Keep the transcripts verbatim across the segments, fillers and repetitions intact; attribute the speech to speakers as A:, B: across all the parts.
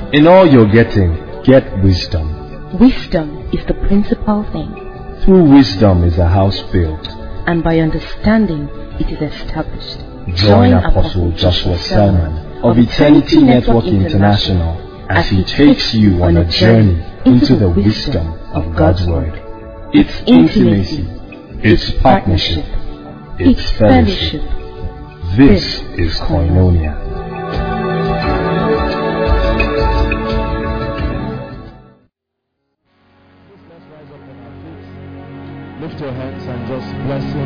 A: In all you're getting, get wisdom.
B: Wisdom is the principal thing.
A: Through wisdom is a house built,
B: and by understanding it is established.
A: Join Apostle Joshua Selman of Eternity Network International as he takes you on a journey into the wisdom of God's Word. It's intimacy, it's partnership, it's fellowship. This is Koinonia.
C: Lift your hands and just bless him.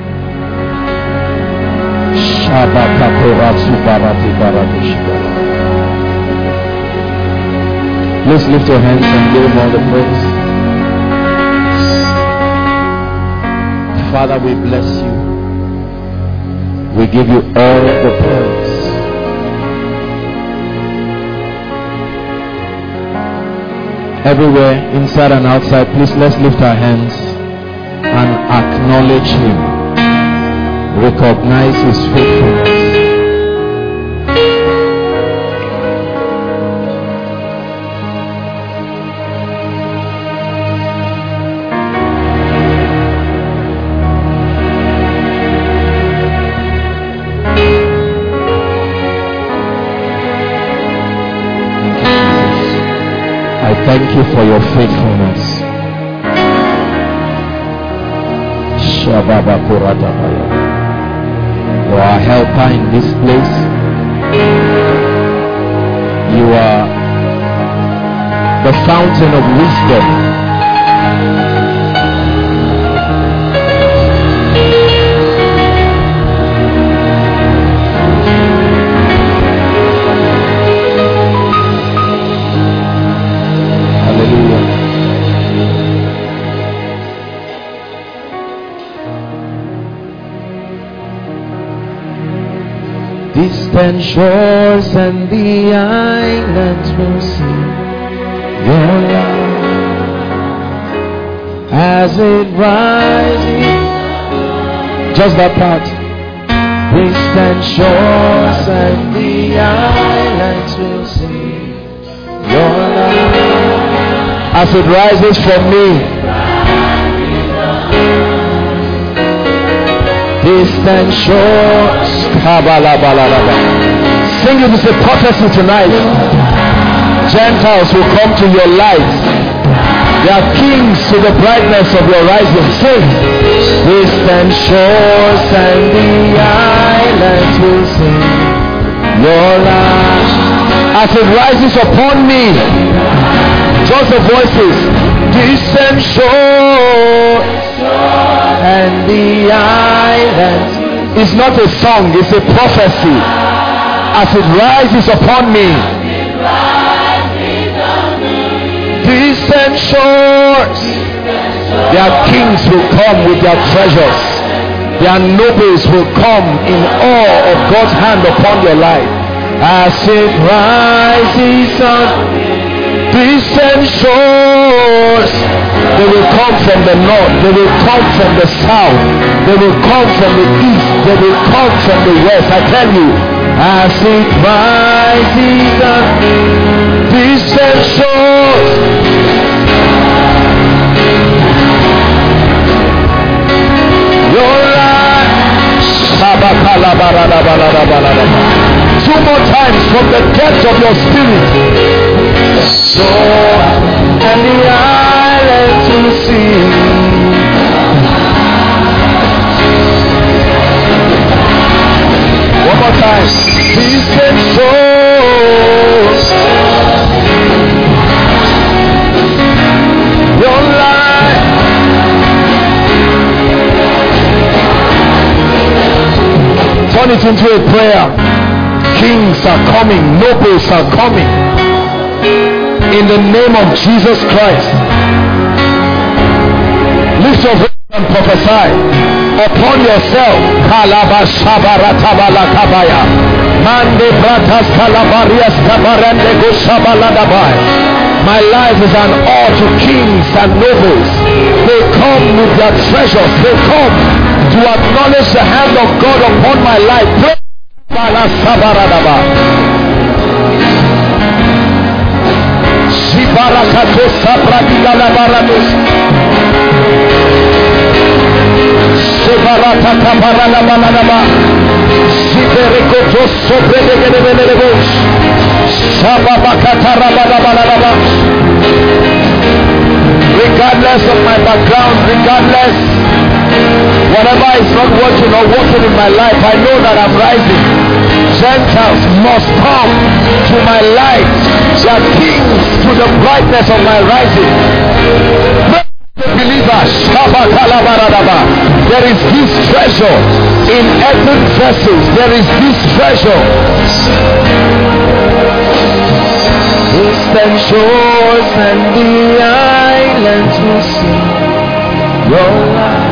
C: Please lift your hands and give him all the praise. Father, we bless you. We give you all the praise. Everywhere, inside and outside, please let's lift our hands and acknowledge him. Recognize his faithfulness. Thank you for your faithfulness. You are a helper in this place. You are the fountain of wisdom. Distant shores and the islands will see your love as it rises. Just that part. Distant shores and the islands will see your love as it rises from me. Distant shores. Sing it as a prophecy tonight. Gentiles will come to your light. They are kings to the brightness of your rising. Sing. Distant shores and the islands will sing your light as it rises upon me. Just the voices. Distant shores and the islands. It's not a song, it's a prophecy. As it rises upon me, distant shores, their kings will come with their treasures. Their nobles will come in awe of God's hand upon your life. As it rises on distant shores, they will come from the north, they will come from the south, they will come from the east, they will come from the west. I tell you, as it rises on distant shores, your light. Two more times from the depth of your spirit. So, and the islands will see. One more time. Distant shores, your light. Turn it into a prayer. Kings are coming, nobles are coming. In the name of Jesus Christ. Lift your voice and prophesy upon yourself. My life is an awe to kings and nobles. They come with their treasures. They come to acknowledge the hand of God upon my life. Barakatos Pradiga la Barados Sebarata Kaparala Baladaba Siberikotos Sobredegelebos Sababakatara Balabalaba. Regardless of my background, regardless whatever is not working or working in my life, I know that I'm rising. Gentiles must come to my light. They are kings to the brightness of my rising. Believers, there is this treasure in earthen vessels. There is this treasure. Distant shores and the islands will sing your light.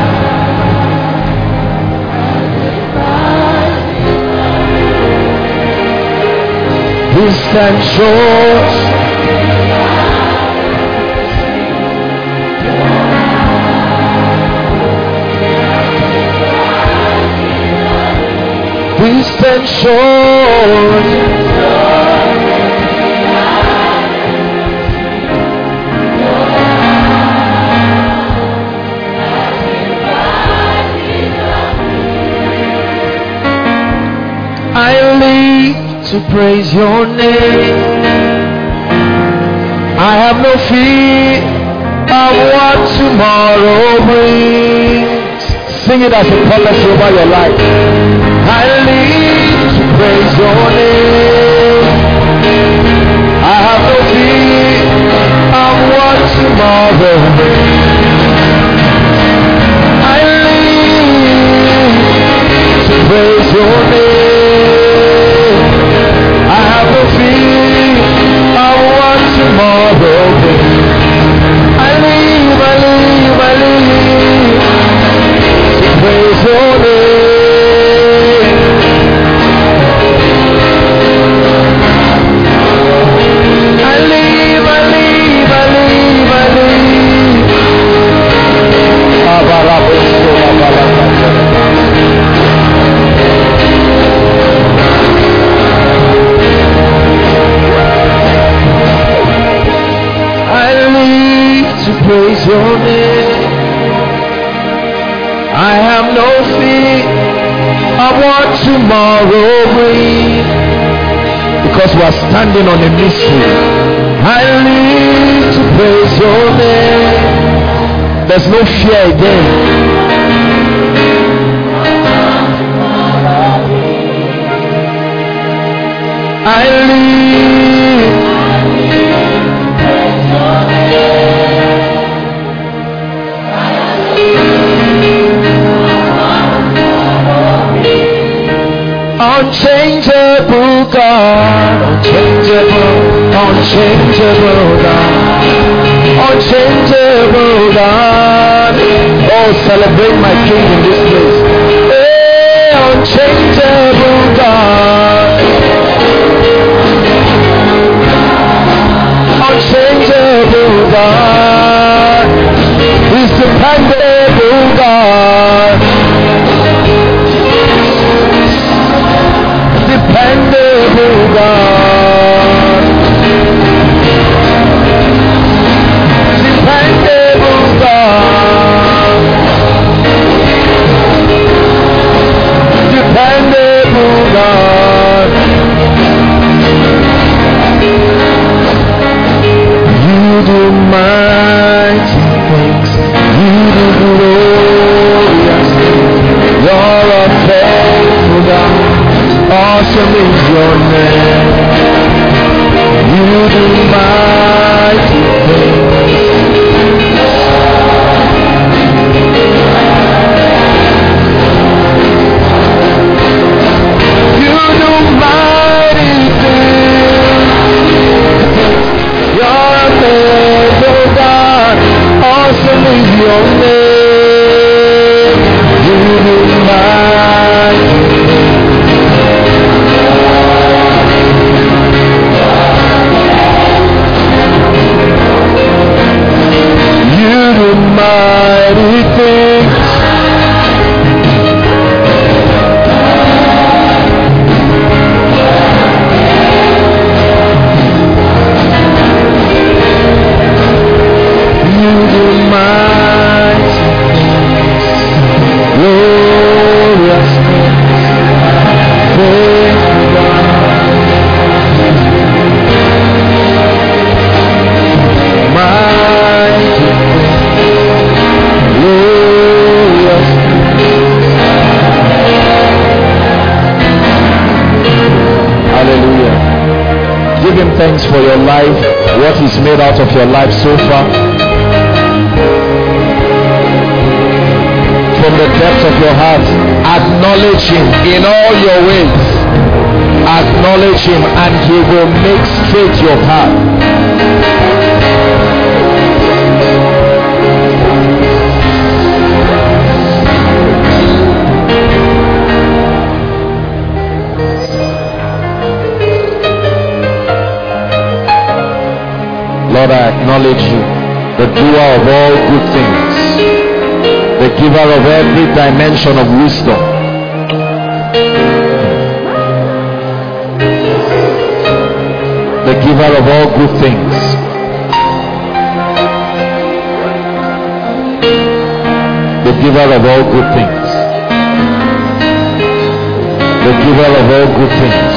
C: Distant shores, distant shores, I live to praise your name. I have no fear of what tomorrow brings. Sing it as a policy over your life. I live to praise your name. I have no fear of what tomorrow brings. I live to praise your name. I have no fear of what tomorrow brings. I live, I live, I live to praise your name. I live, I live, I live, I live. Praise your name. I have no fear of what tomorrow brings, because we are standing on a mystery. I live to praise your name. There's no fear again. I live. Unchangeable God, unchangeable, unchangeable God, unchangeable God. Oh, celebrate my King in this place. Hey, unchangeable God, unchangeable God, He's dependable God. Dependable God, dependable God, dependable God. You do mighty things, you do glorious things. You're a faithful God. Awesome is your name. You do mighty things. You do mighty things. You're a faithful God. Awesome is your name. You do mighty things. him thanks for your life, what he's made out of your life so far. From the depths of your heart, acknowledge him in all your ways. Acknowledge him and he will make straight your path. Lord, I acknowledge you, the doer of all good things, the giver of every dimension of wisdom. The giver of all good things. The giver of all good things. The giver of all good things.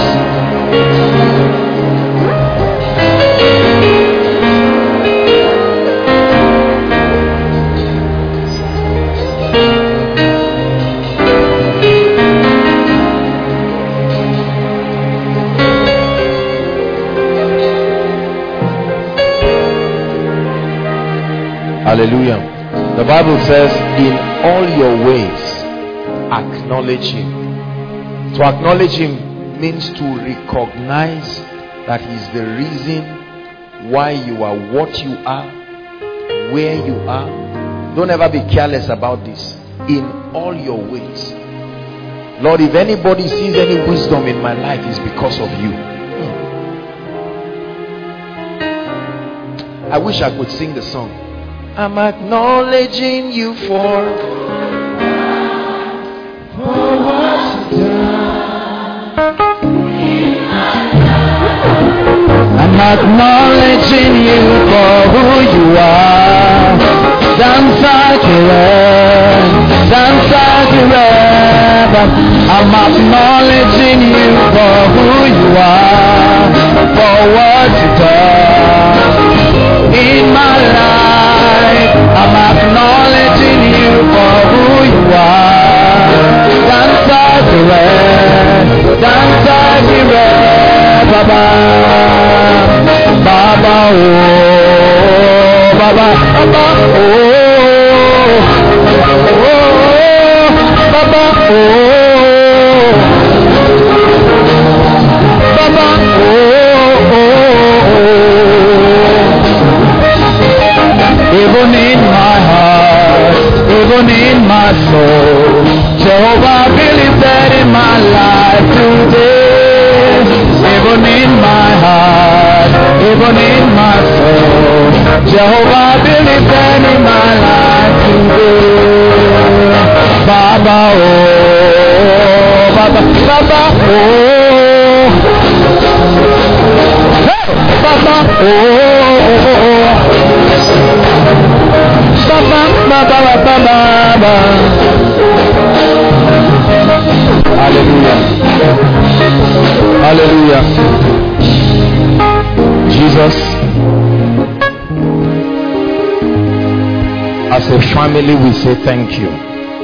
C: Hallelujah. The Bible says, in all your ways, acknowledge him. To acknowledge him means to recognize that he's the reason why you are what you are, where you are. Don't ever be careless about this. In all your ways. Lord, if anybody sees any wisdom in my life, it's because of you. I wish I could sing the song. I'm acknowledging you for, for what you've done. I'm acknowledging you for who you are. I'm acknowledging you for who you are, for what you've done in my life. I'm acknowledging you for who you are. Danza dire, danza dire, Baba, Baba, oh, Baba, Baba, oh, oh, Baba, oh, Baba, oh, oh, oh. Even in my heart, even in my soul, Jehovah believe that in my life today. Even in my heart, even in my soul, Jehovah believe that in my life today. Baba, oh, Baba, Baba, oh, hey, Baba, oh. Baba, Baba, Baba, Baba. Hallelujah. Hallelujah. Jesus, as a family, we say thank you.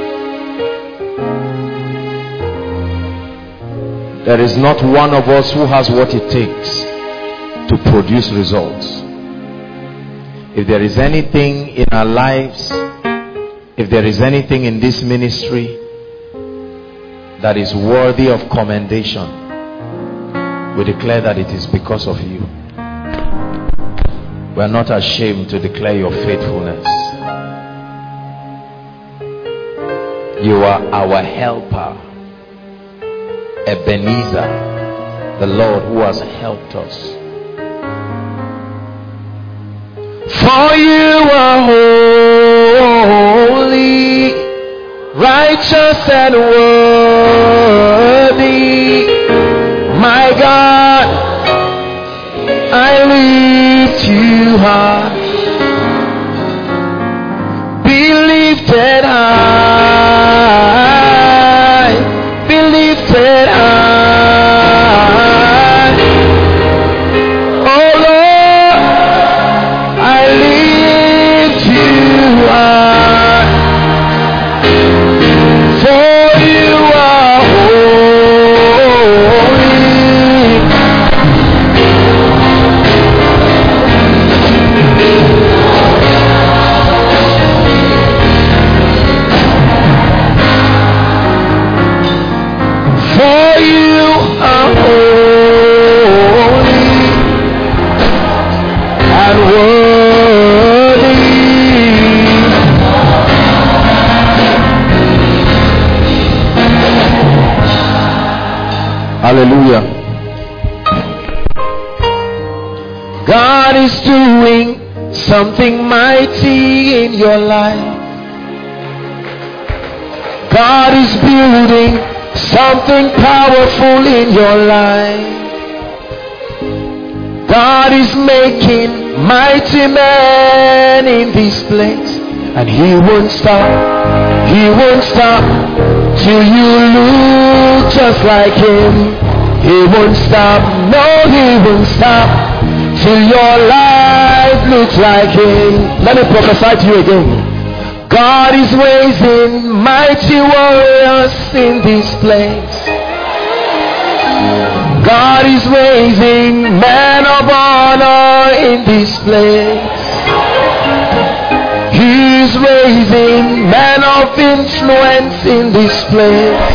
C: There is not one of us who has what it takes to produce results. If there is anything in our lives, if there is anything in this ministry that is worthy of commendation, we declare that it is because of you. We are not ashamed to declare your faithfulness. You are our helper, Ebenezer, the Lord who has helped us. For you are holy, righteous and worthy. My God, I lift you high. Be lifted high. Be lifted high. Oh Lord, I lift you high. For you are holy. Hallelujah. God is doing something mighty in your life. God is building something powerful in your life. God is making mighty men in this place, and He won't stop. He won't stop till you look just like Him. He won't stop. No, He won't stop till your life looks like Him. Let me prophesy to you again. God is raising mighty warriors in this place. God is raising men of honor in this place. He is raising men of influence in this place.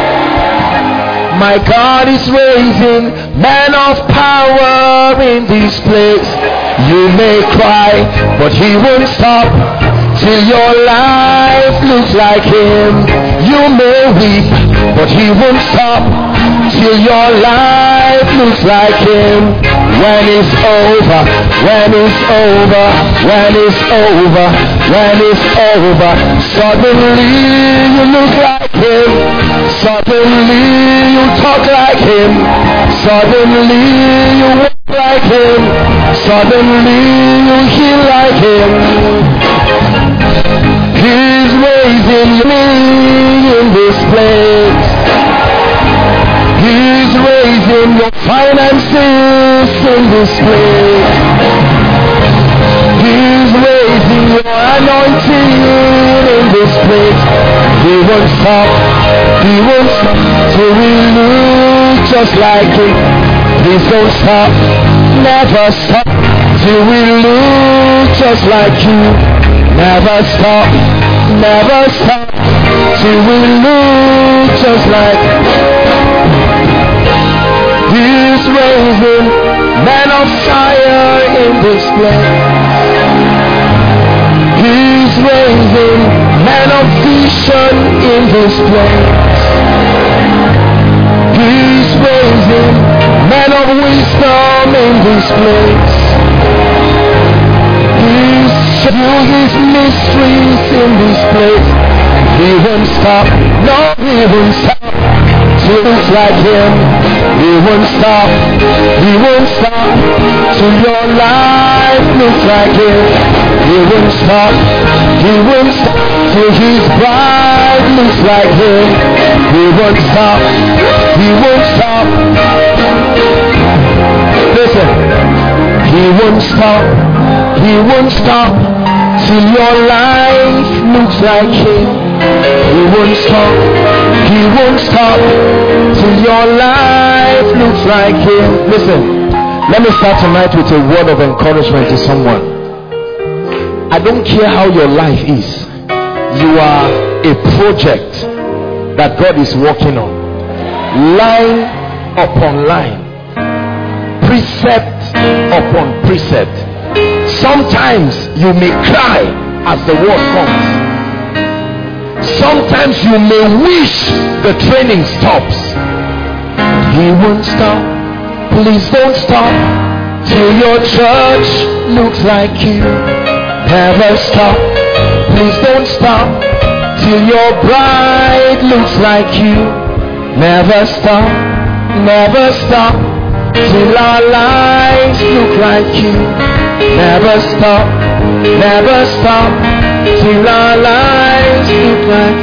C: My God is raising men of power in this place. You may cry, but He won't stop till your life looks like Him. You may weep, but He won't stop till your life looks like Him. When it's over, when it's over, when it's over, when it's over, suddenly you look like Him. Suddenly you talk like Him. Suddenly you walk like Him. Suddenly you heal like Him. He's raising me in this place. He's raising your finances in this place. He's raising your anointing in this place. He won't stop. He won't stop till we look just like Him. Please don't stop. Never stop till we look just like You. Never stop. Never stop till we look just like He's raising men of fire in this place. He's raising men of vision in this place. He's raising men of wisdom in this place. He's showing His mysteries in this place. He won't stop. No, He won't stop. Till it's like Him. He won't stop. He won't stop till your life looks like Him. He won't stop. He won't stop till His bride looks like Him. He won't stop. He won't stop. Listen. He won't stop. He won't stop till your life looks like Him. He won't stop. He won't stop till your life looks like Him. Listen, let me start tonight with a word of encouragement to someone. I don't care how your life is. You are a project that God is working on. Line upon line. Precept upon precept. Sometimes you may cry as the word comes. Sometimes you may wish the training stops. He won't stop. Please don't stop till your church looks like You. Never stop. Please don't stop till your bride looks like You. Never stop. Never stop till our lives look like You. Never stop. Never stop till our lives look like.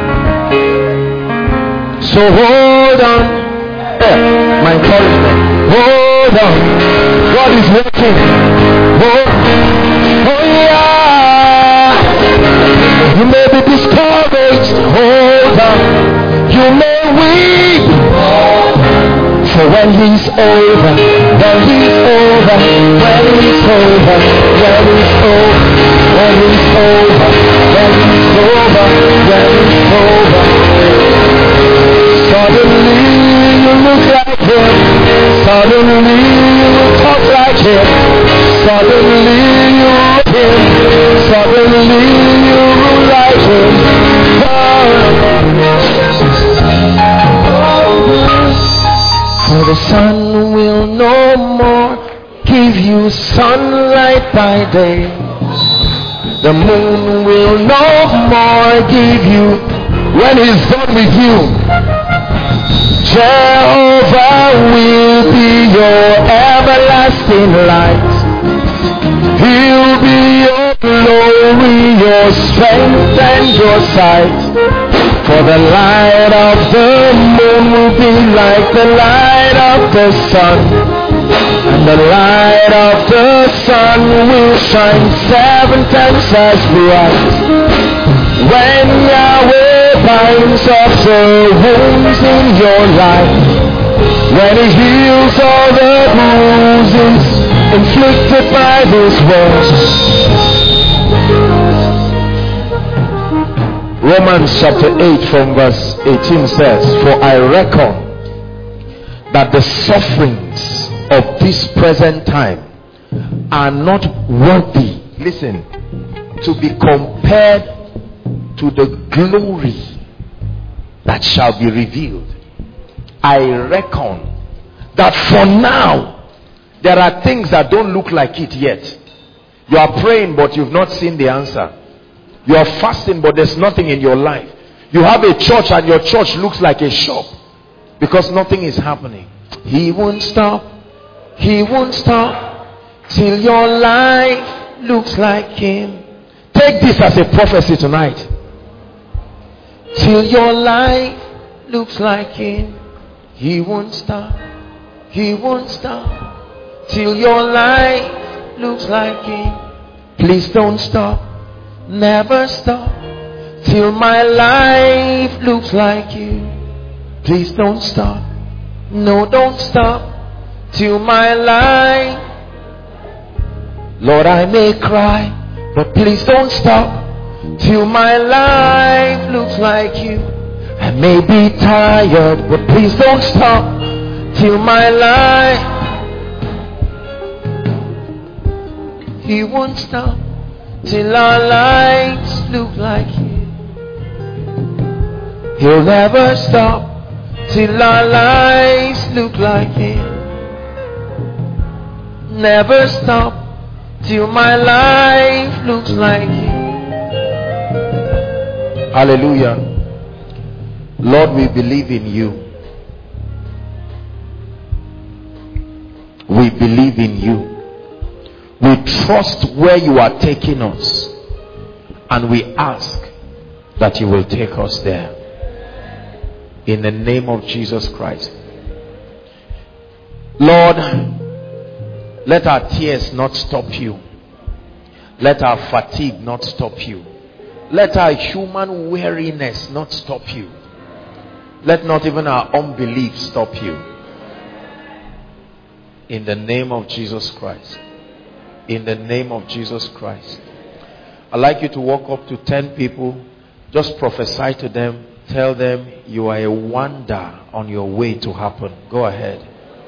C: So hold on. Yeah, my encouragement. Hold on. God is working. Hold. Oh yeah. You may be discouraged. Hold on. You may weep. For when He's over, when He's over, when He's over, when He's over, when He's over, when He's over, when He's over. Suddenly you look like Him. Suddenly you talk like Him. Suddenly you look Him. Suddenly you rule like Him. For the The sun will no more give you sunlight by day. The moon will no more give you when he's done with you. Jehovah will be your everlasting light. He'll be your glory, your strength and your sight. For the light of the moon will be like the light of the sun, and the light of the sun will shine seven times as bright. When Yahweh binds up the wounds in your life, when he heals all the bruises inflicted by his words. Romans chapter eight from verse eighteen says, for I reckon that the sufferings of this present time are not worthy, listen, to be compared to the glory that shall be revealed. I reckon that for now there are things that don't look like it yet. You are praying but you've not seen the answer. You are fasting but there's nothing in your life. You have a church and your church looks like a shop because nothing is happening. He won't stop. He won't stop till your life looks like him. Take this as a prophecy tonight. Till your life looks like him. He won't stop. He won't stop till your life looks like him. Please don't stop. Never stop till my life looks like you. Please don't stop. No, don't stop till my life. Lord, I may cry, but please don't stop till my life looks like you. I may be tired, but please don't stop till my life. He won't stop till our lives look like you. He'll never stop till our lives look like him. Never stop till my life looks like him. Hallelujah. Lord, we believe in you. We believe in you. We trust where you are taking us, and we ask that you will take us there. In the name of Jesus Christ. Lord, let our tears not stop you. Let our fatigue not stop you. Let our human weariness not stop you. Let not even our unbelief stop you. In the name of Jesus Christ. In the name of Jesus Christ. I'd like you to walk up to ten people. Just prophesy to them. Tell them you are a wonder on your way to happen. Go ahead.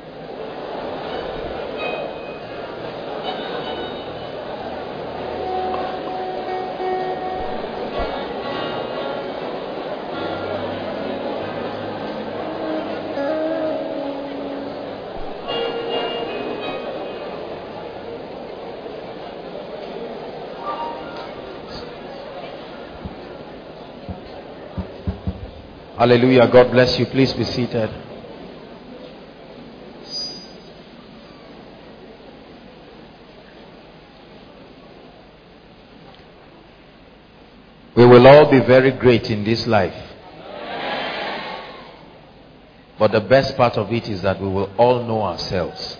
C: Hallelujah. God bless you. Please be seated. We will all be very great in this life. But the best part of it is that we will all know ourselves.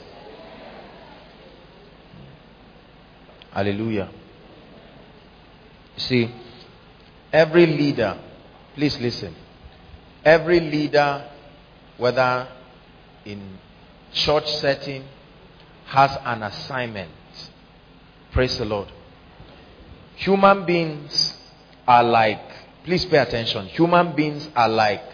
C: Hallelujah. You see, every leader, please listen. Every leader, whether in church setting, has an assignment. Praise the Lord. Human beings are like, please pay attention. Human beings are like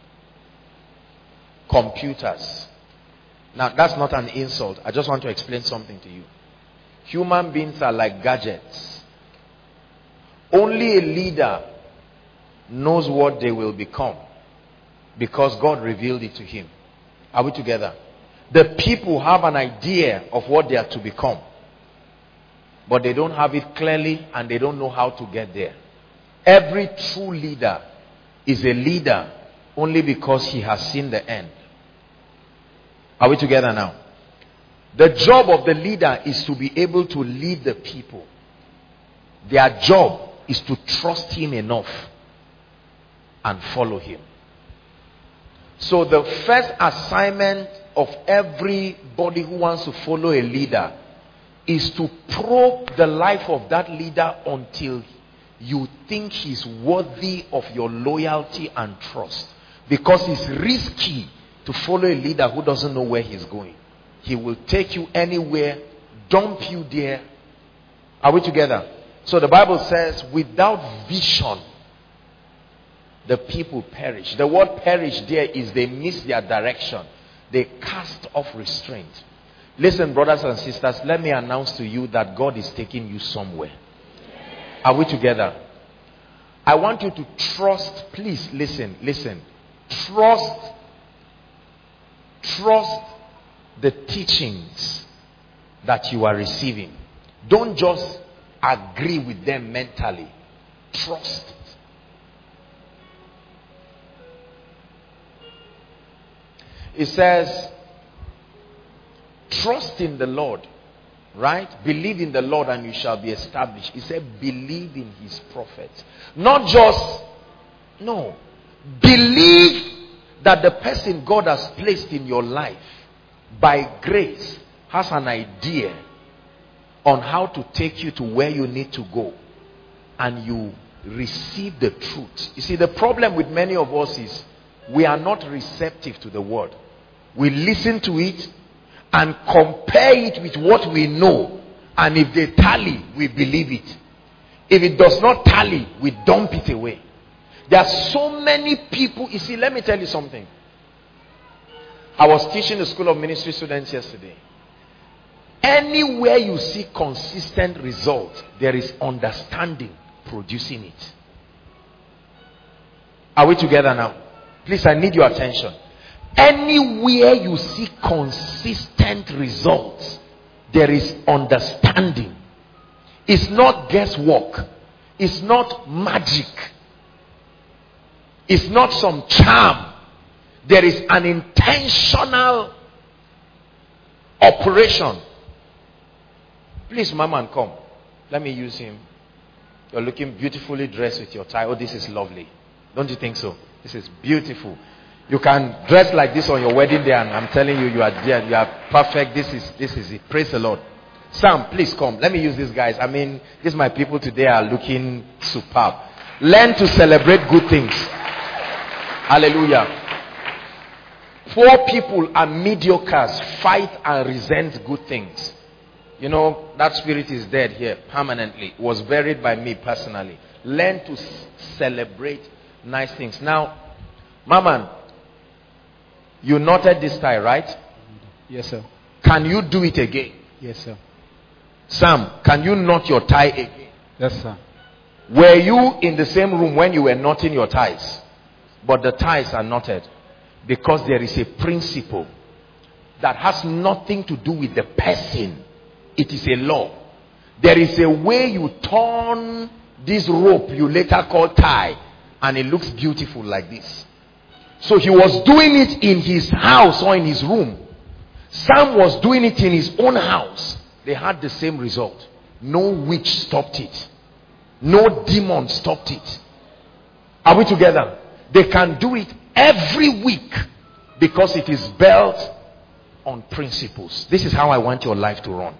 C: computers. Now, that's not an insult. I just want to explain something to you. Human beings are like gadgets. Only a leader knows what they will become, because God revealed it to him. Are we together?
D: The people have an idea of what they are to become, but they don't have it clearly and they don't know how to get there. Every true leader is a leader only because he has seen the end. Are we together now? The job of the leader is to be able to lead the people. Their job is to trust him enough and follow him. So the first assignment of everybody who wants to follow a leader is to probe the life of that leader until you think he's worthy of your loyalty and trust. Because it's risky to follow a leader who doesn't know where he's going. He will take you anywhere, dump you there. Are we together? So the Bible says, without vision, the people perish. The word perish there is they miss their direction. They cast off restraint. Listen, brothers and sisters, let me announce to you that God is taking you somewhere. Are we together? I want you to trust. Please listen, listen. Trust, trust the teachings that you are receiving. Don't just agree with them mentally. Trust it. It says, trust in the Lord, right? Believe in the Lord and you shall be established. He said, believe in his prophets. Not just, no. Believe that the person God has placed in your life by grace has an idea on how to take you to where you need to go, and you receive the truth. You see, the problem with many of us is we are not receptive to the word. We listen to it and compare it with what we know, and if they tally, we believe it. If it does not tally, we dump it away. There are so many people. You see, let me tell you something. I was teaching the School of Ministry students yesterday. Anywhere you see consistent results, there is understanding producing it. Are we together now? Please, I need your attention. Anywhere you see consistent results, there is understanding. It's not guesswork. It's not magic. It's not some charm. There is an intentional operation. Please, Mama, come. Let me use him. You're looking beautifully dressed with your tie. Oh, this is lovely. Don't you think so? This is beautiful. You can dress like this on your wedding day, and I'm telling you, you are there. You are perfect. This is this is it. Praise the Lord. Sam, please come. Let me use these guys. I mean, these my people today are looking superb. Learn to celebrate good things. Hallelujah. Poor people and mediocres fight and resent good things. You know, that spirit is dead here permanently. It was buried by me personally. Learn to s- celebrate nice things. Now, Maman, you knotted this tie, right?
E: Yes, sir.
D: Can you do it again?
E: Yes, sir.
D: Sam, can you knot your tie again?
E: Yes, sir.
D: Were you in the same room when you were knotting your ties? But the ties are knotted because there is a principle that has nothing to do with the person. It is a law. There is a way you turn this rope you later call tie, and it looks beautiful like this. So he was doing it in his house or in his room. Sam was doing it in his own house. They had the same result. No witch stopped it. No demon stopped it. Are we together? They can do it every week because it is built on principles. This is how I want your life to run.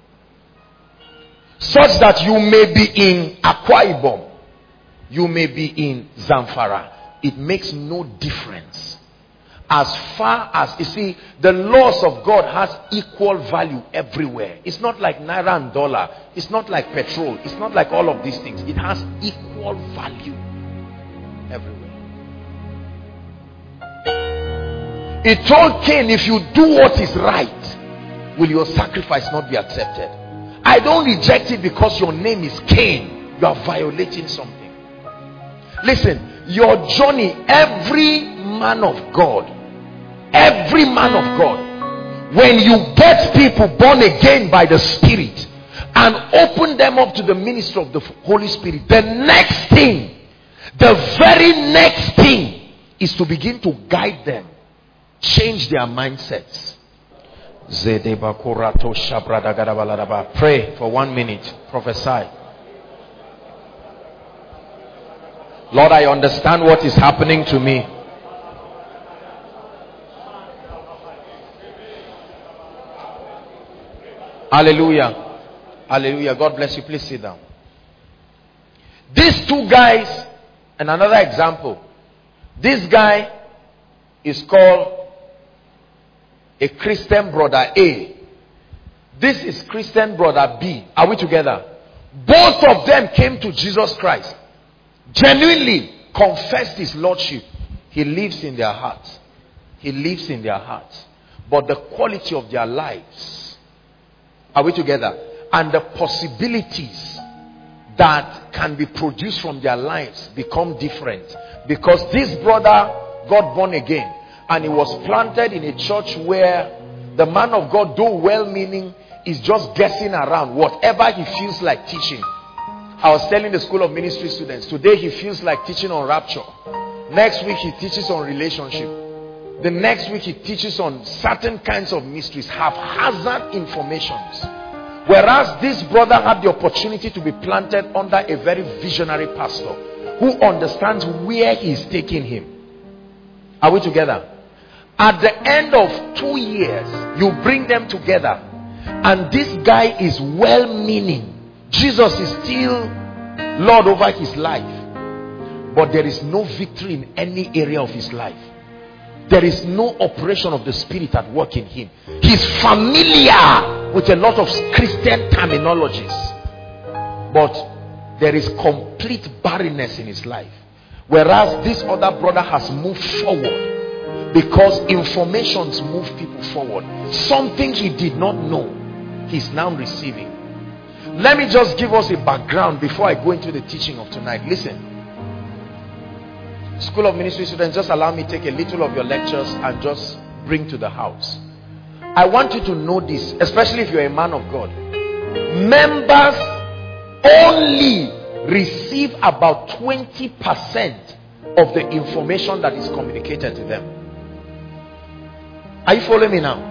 D: Such that you may be in Akwa Ibom, you may be in Zamfara. It makes no difference. As far as, you see, the laws of God has equal value everywhere. It's not like naira and dollar. It's not like petrol. It's not like all of these things. It has equal value everywhere. It told Cain, if you do what is right, will your sacrifice not be accepted? I don't reject it because your name is Cain. You are violating something. Listen, your journey, every man of God, every man of God When you get people born again by the Spirit and open them up to the ministry of the Holy Spirit, the next thing, the very next thing is to begin to guide them, change their mindsets. Pray for one minute. Prophesy. Lord, I understand what is happening to me. Hallelujah. Hallelujah. God bless you. Please sit down. These two guys, and another example. This guy is called a Christian brother A. This is Christian brother B. Are we together? Both of them came to Jesus Christ, genuinely confessed his lordship. He lives in their hearts. He lives in their hearts. But the quality of their lives, are we together? And the possibilities that can be produced from their lives become different. Because this brother got born again, and he was planted in a church where the man of God, though well-meaning, is just guessing around whatever he feels like teaching. I was telling the School of Ministry students, today he feels like teaching on rapture. Next week he teaches on relationship. The next week he teaches on certain kinds of mysteries, haphazard informations. Whereas this brother had the opportunity to be planted under a very visionary pastor who understands where he is taking him. Are we together? At the end of two years, you bring them together, and this guy is well-meaning. Jesus is still Lord over his life, but there is no victory in any area of his life. There is no operation of the Spirit at work in him. He's familiar with a lot of Christian terminologies, but there is complete barrenness in his life. Whereas this other brother has moved forward, because informations move people forward. Something he did not know, he's now receiving. Let me just give us a background before I go into the teaching of tonight. Listen. School of Ministry students, just allow me to take a little of your lectures and just bring to the house. I want you to know this, especially if you're a man of God. Members only receive about twenty percent of the information that is communicated to them. Are you following me now?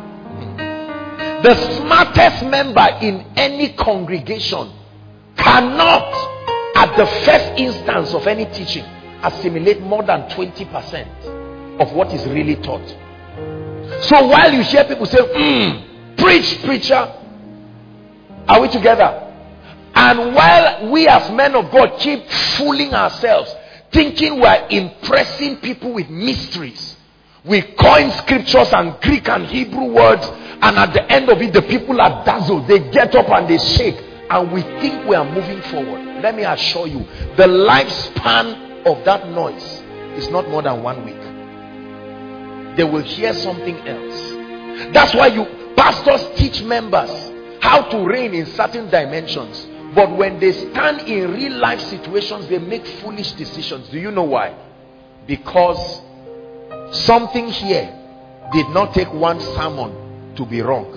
D: The smartest member in any congregation cannot, at the first instance of any teaching, assimilate more than twenty percent of what is really taught. So while you hear people say, mm, preach, preacher, are we together? And while we as men of God keep fooling ourselves, thinking we are impressing people with mysteries, we coin scriptures and Greek and Hebrew words, and at the end of it, the people are dazzled. They get up and they shake, and we think we are moving forward. Let me assure you, the lifespan of that noise is not more than one week. They will hear something else. That's why you pastors teach members how to reign in certain dimensions. But when they stand in real life situations, they make foolish decisions. Do you know why? Because something here did not take one sermon to be wrong.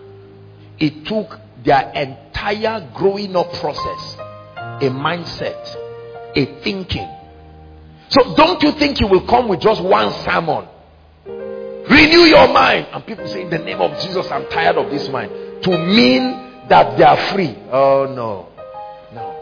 D: It took their entire growing up process, a mindset, a thinking. So don't you think you will come with just one sermon? Renew your mind. And people say, in the name of Jesus, I'm tired of this mind. To mean that they are free. Oh no. No.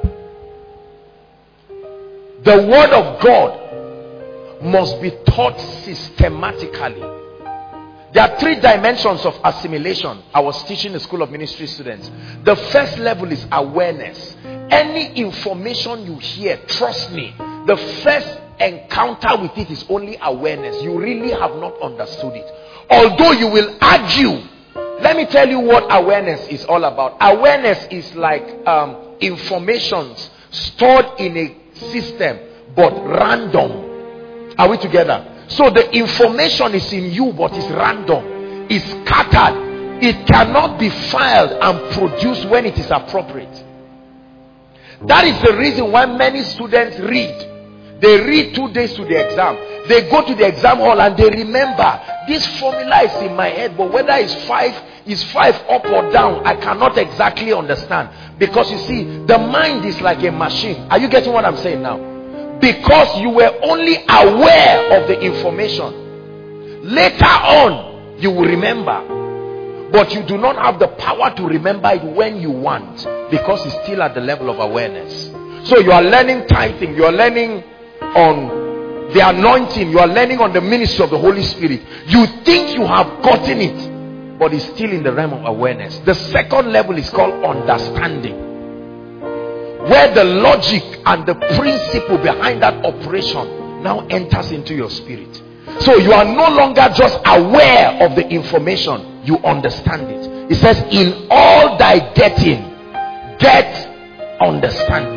D: The word of God must be taught systematically. There are three dimensions of assimilation. I was teaching the School of Ministry students. The first level is awareness. Any information you hear, trust me, the first encounter with it is only awareness. You really have not understood it. Although you will argue. Let me tell you what awareness is all about. Awareness is like um, informations stored in a system, but random. Are we together? So the information is in you, but it's random. It's scattered. It cannot be filed and produced when it is appropriate. That is the reason why many students read. They read two days to the exam. They go to the exam hall and they remember, this formula is in my head, but whether it's five, is five up or down, I cannot exactly understand. Because you see, the mind is like a machine. Are you getting what I'm saying now? Because you were only aware of the information. Later on, you will remember. But you do not have the power to remember it when you want. Because it's still at the level of awareness. So you are learning tithing. You are learning on the anointing. You are learning on the ministry of the Holy Spirit. You think you have gotten it, but it's still in the realm of awareness. The second level is called understanding, where the logic and the principle behind that operation now enters into your spirit. So you are no longer just aware of the information, you understand it. It says, in all thy getting, get understanding.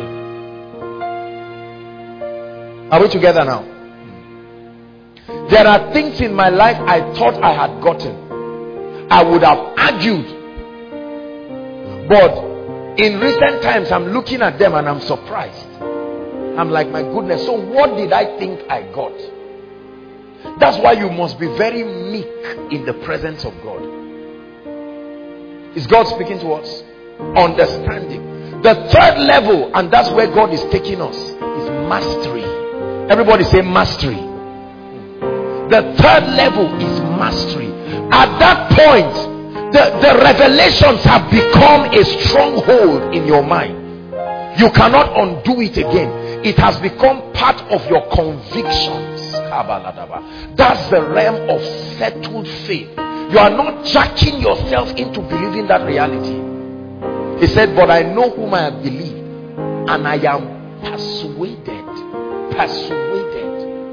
D: Are we together now? There are things in my life I thought I had gotten. I would have argued. But in recent times, I'm looking at them and I'm surprised. I'm like, my goodness, so what did I think I got? That's why you must be very meek in the presence of God. Is God speaking to us? Understanding. The third level, and that's where God is taking us, is mastery. Everybody say mastery. The third level is mastery. At that point, the, the revelations have become a stronghold in your mind. You cannot undo it again. It has become part of your convictions. That's the realm of settled faith. You are not jacking yourself into believing that reality. He said, but I know whom I have believed, and I am persuaded. Persuaded.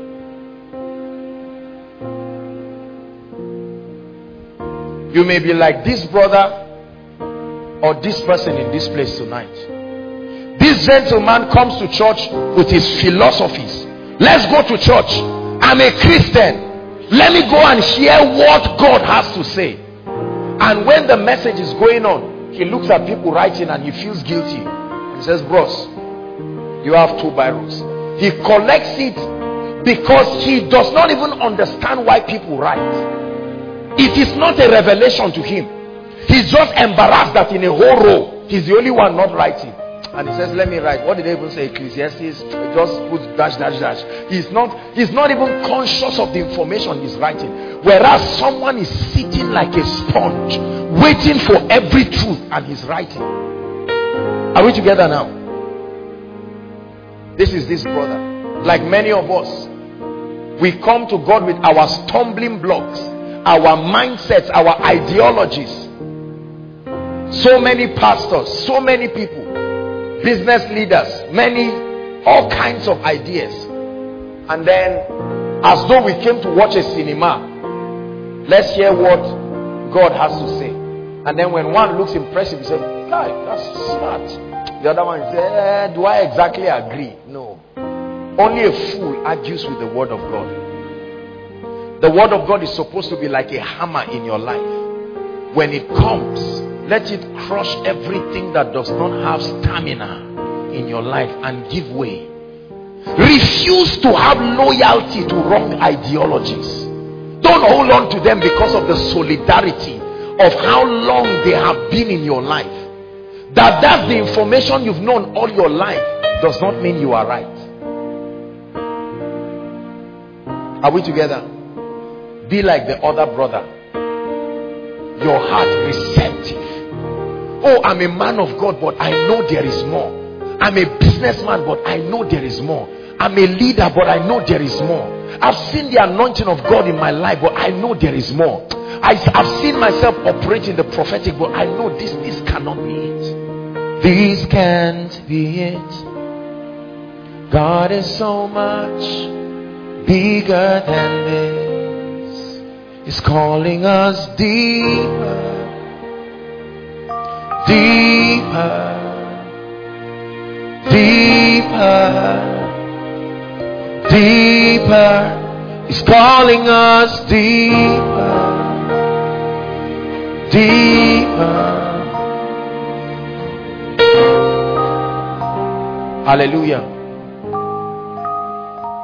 D: You may be like this brother or this person in this place tonight. This gentleman comes to church with his philosophies. Let's go to church. I'm a Christian. Let me go and hear what God has to say. And when the message is going on, he looks at people writing and he feels guilty. He says, bros, you have two Bibles. He collects it because he does not even understand why people write. It is not a revelation to him. He's just embarrassed that in a whole row, he's the only one not writing. And he says, let me write. What did they even say? Ecclesiastes, just put dash, dash, dash. He's not, he's not even conscious of the information he's writing. Whereas someone is sitting like a sponge, waiting for every truth, and he's writing. Are we together now? This is this brother. Like many of us, we come to God with our stumbling blocks, our mindsets, our ideologies. So many pastors, so many people, business leaders, many, all kinds of ideas. And then, as though we came to watch a cinema, let's hear what God has to say. And then when one looks impressive, he says, "Guy, that's smart." The other one says, eh, do I exactly agree? No. Only a fool argues with the word of God. The word of God is supposed to be like a hammer in your life. When it comes, let it crush everything that does not have stamina in your life and give way. Refuse to have loyalty to wrong ideologies. Don't hold on to them because of the solidarity of how long they have been in your life. That that's the information you've known all your life does not mean you are right. Are we together? Be like the other brother. Your heart receptive. Oh, I'm a man of God, but I know there is more. I'm a businessman, but I know there is more. I'm a leader, but I know there is more. I've seen the anointing of God in my life, but I know there is more. I, I've seen myself operate in the prophetic, but I know this, this cannot be it. This can't be it. God is so much bigger than this. He's calling us deeper, deeper, deeper, deeper. He's calling us deeper, deeper. Hallelujah.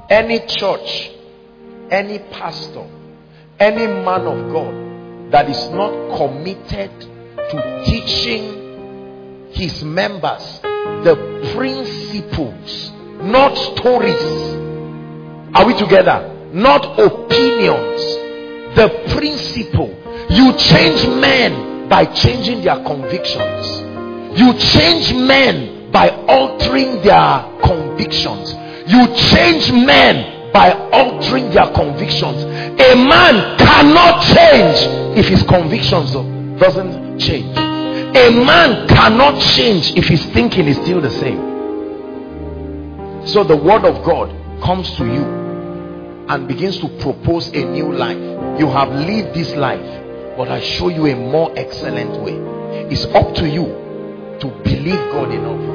D: Any church, any pastor, any man of God that is not committed to teaching his members the principles, not stories. Are we together? Not opinions, the principle. You change men by changing their convictions. You change men by altering their convictions. You change men by altering their convictions. A man cannot change if his convictions doesn't change. A man cannot change if his thinking is still the same. So the word of God comes to you and begins to propose a new life. You have lived this life, but I show you a more excellent way. It's up to you to believe God enough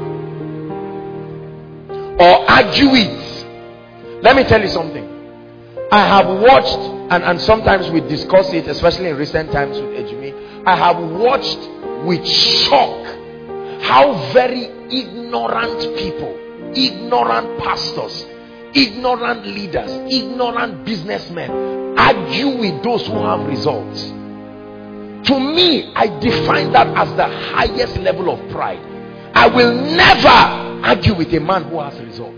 D: or argue it. Let me tell you something. I have watched, and, and sometimes we discuss it, especially in recent times with Ejimi. I have watched with shock how very ignorant people, ignorant pastors, ignorant leaders, ignorant businessmen argue with those who have results. To me, I define that as the highest level of pride. I will never argue with a man who has results.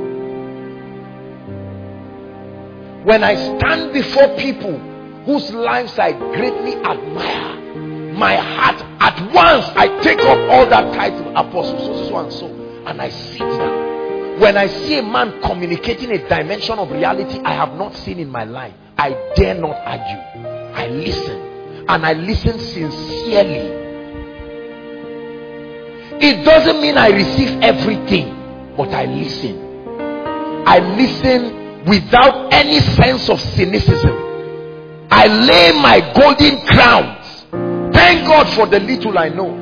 D: When I stand before people whose lives I greatly admire, my heart at once, I take up all that title, apostle, so, so and so, and I sit down. When I see a man communicating a dimension of reality I have not seen in my life, I dare not argue. I listen, and I listen sincerely. It doesn't mean I receive everything, but I listen. I listen without any sense of cynicism. I lay my golden crowns. Thank God for the little I know.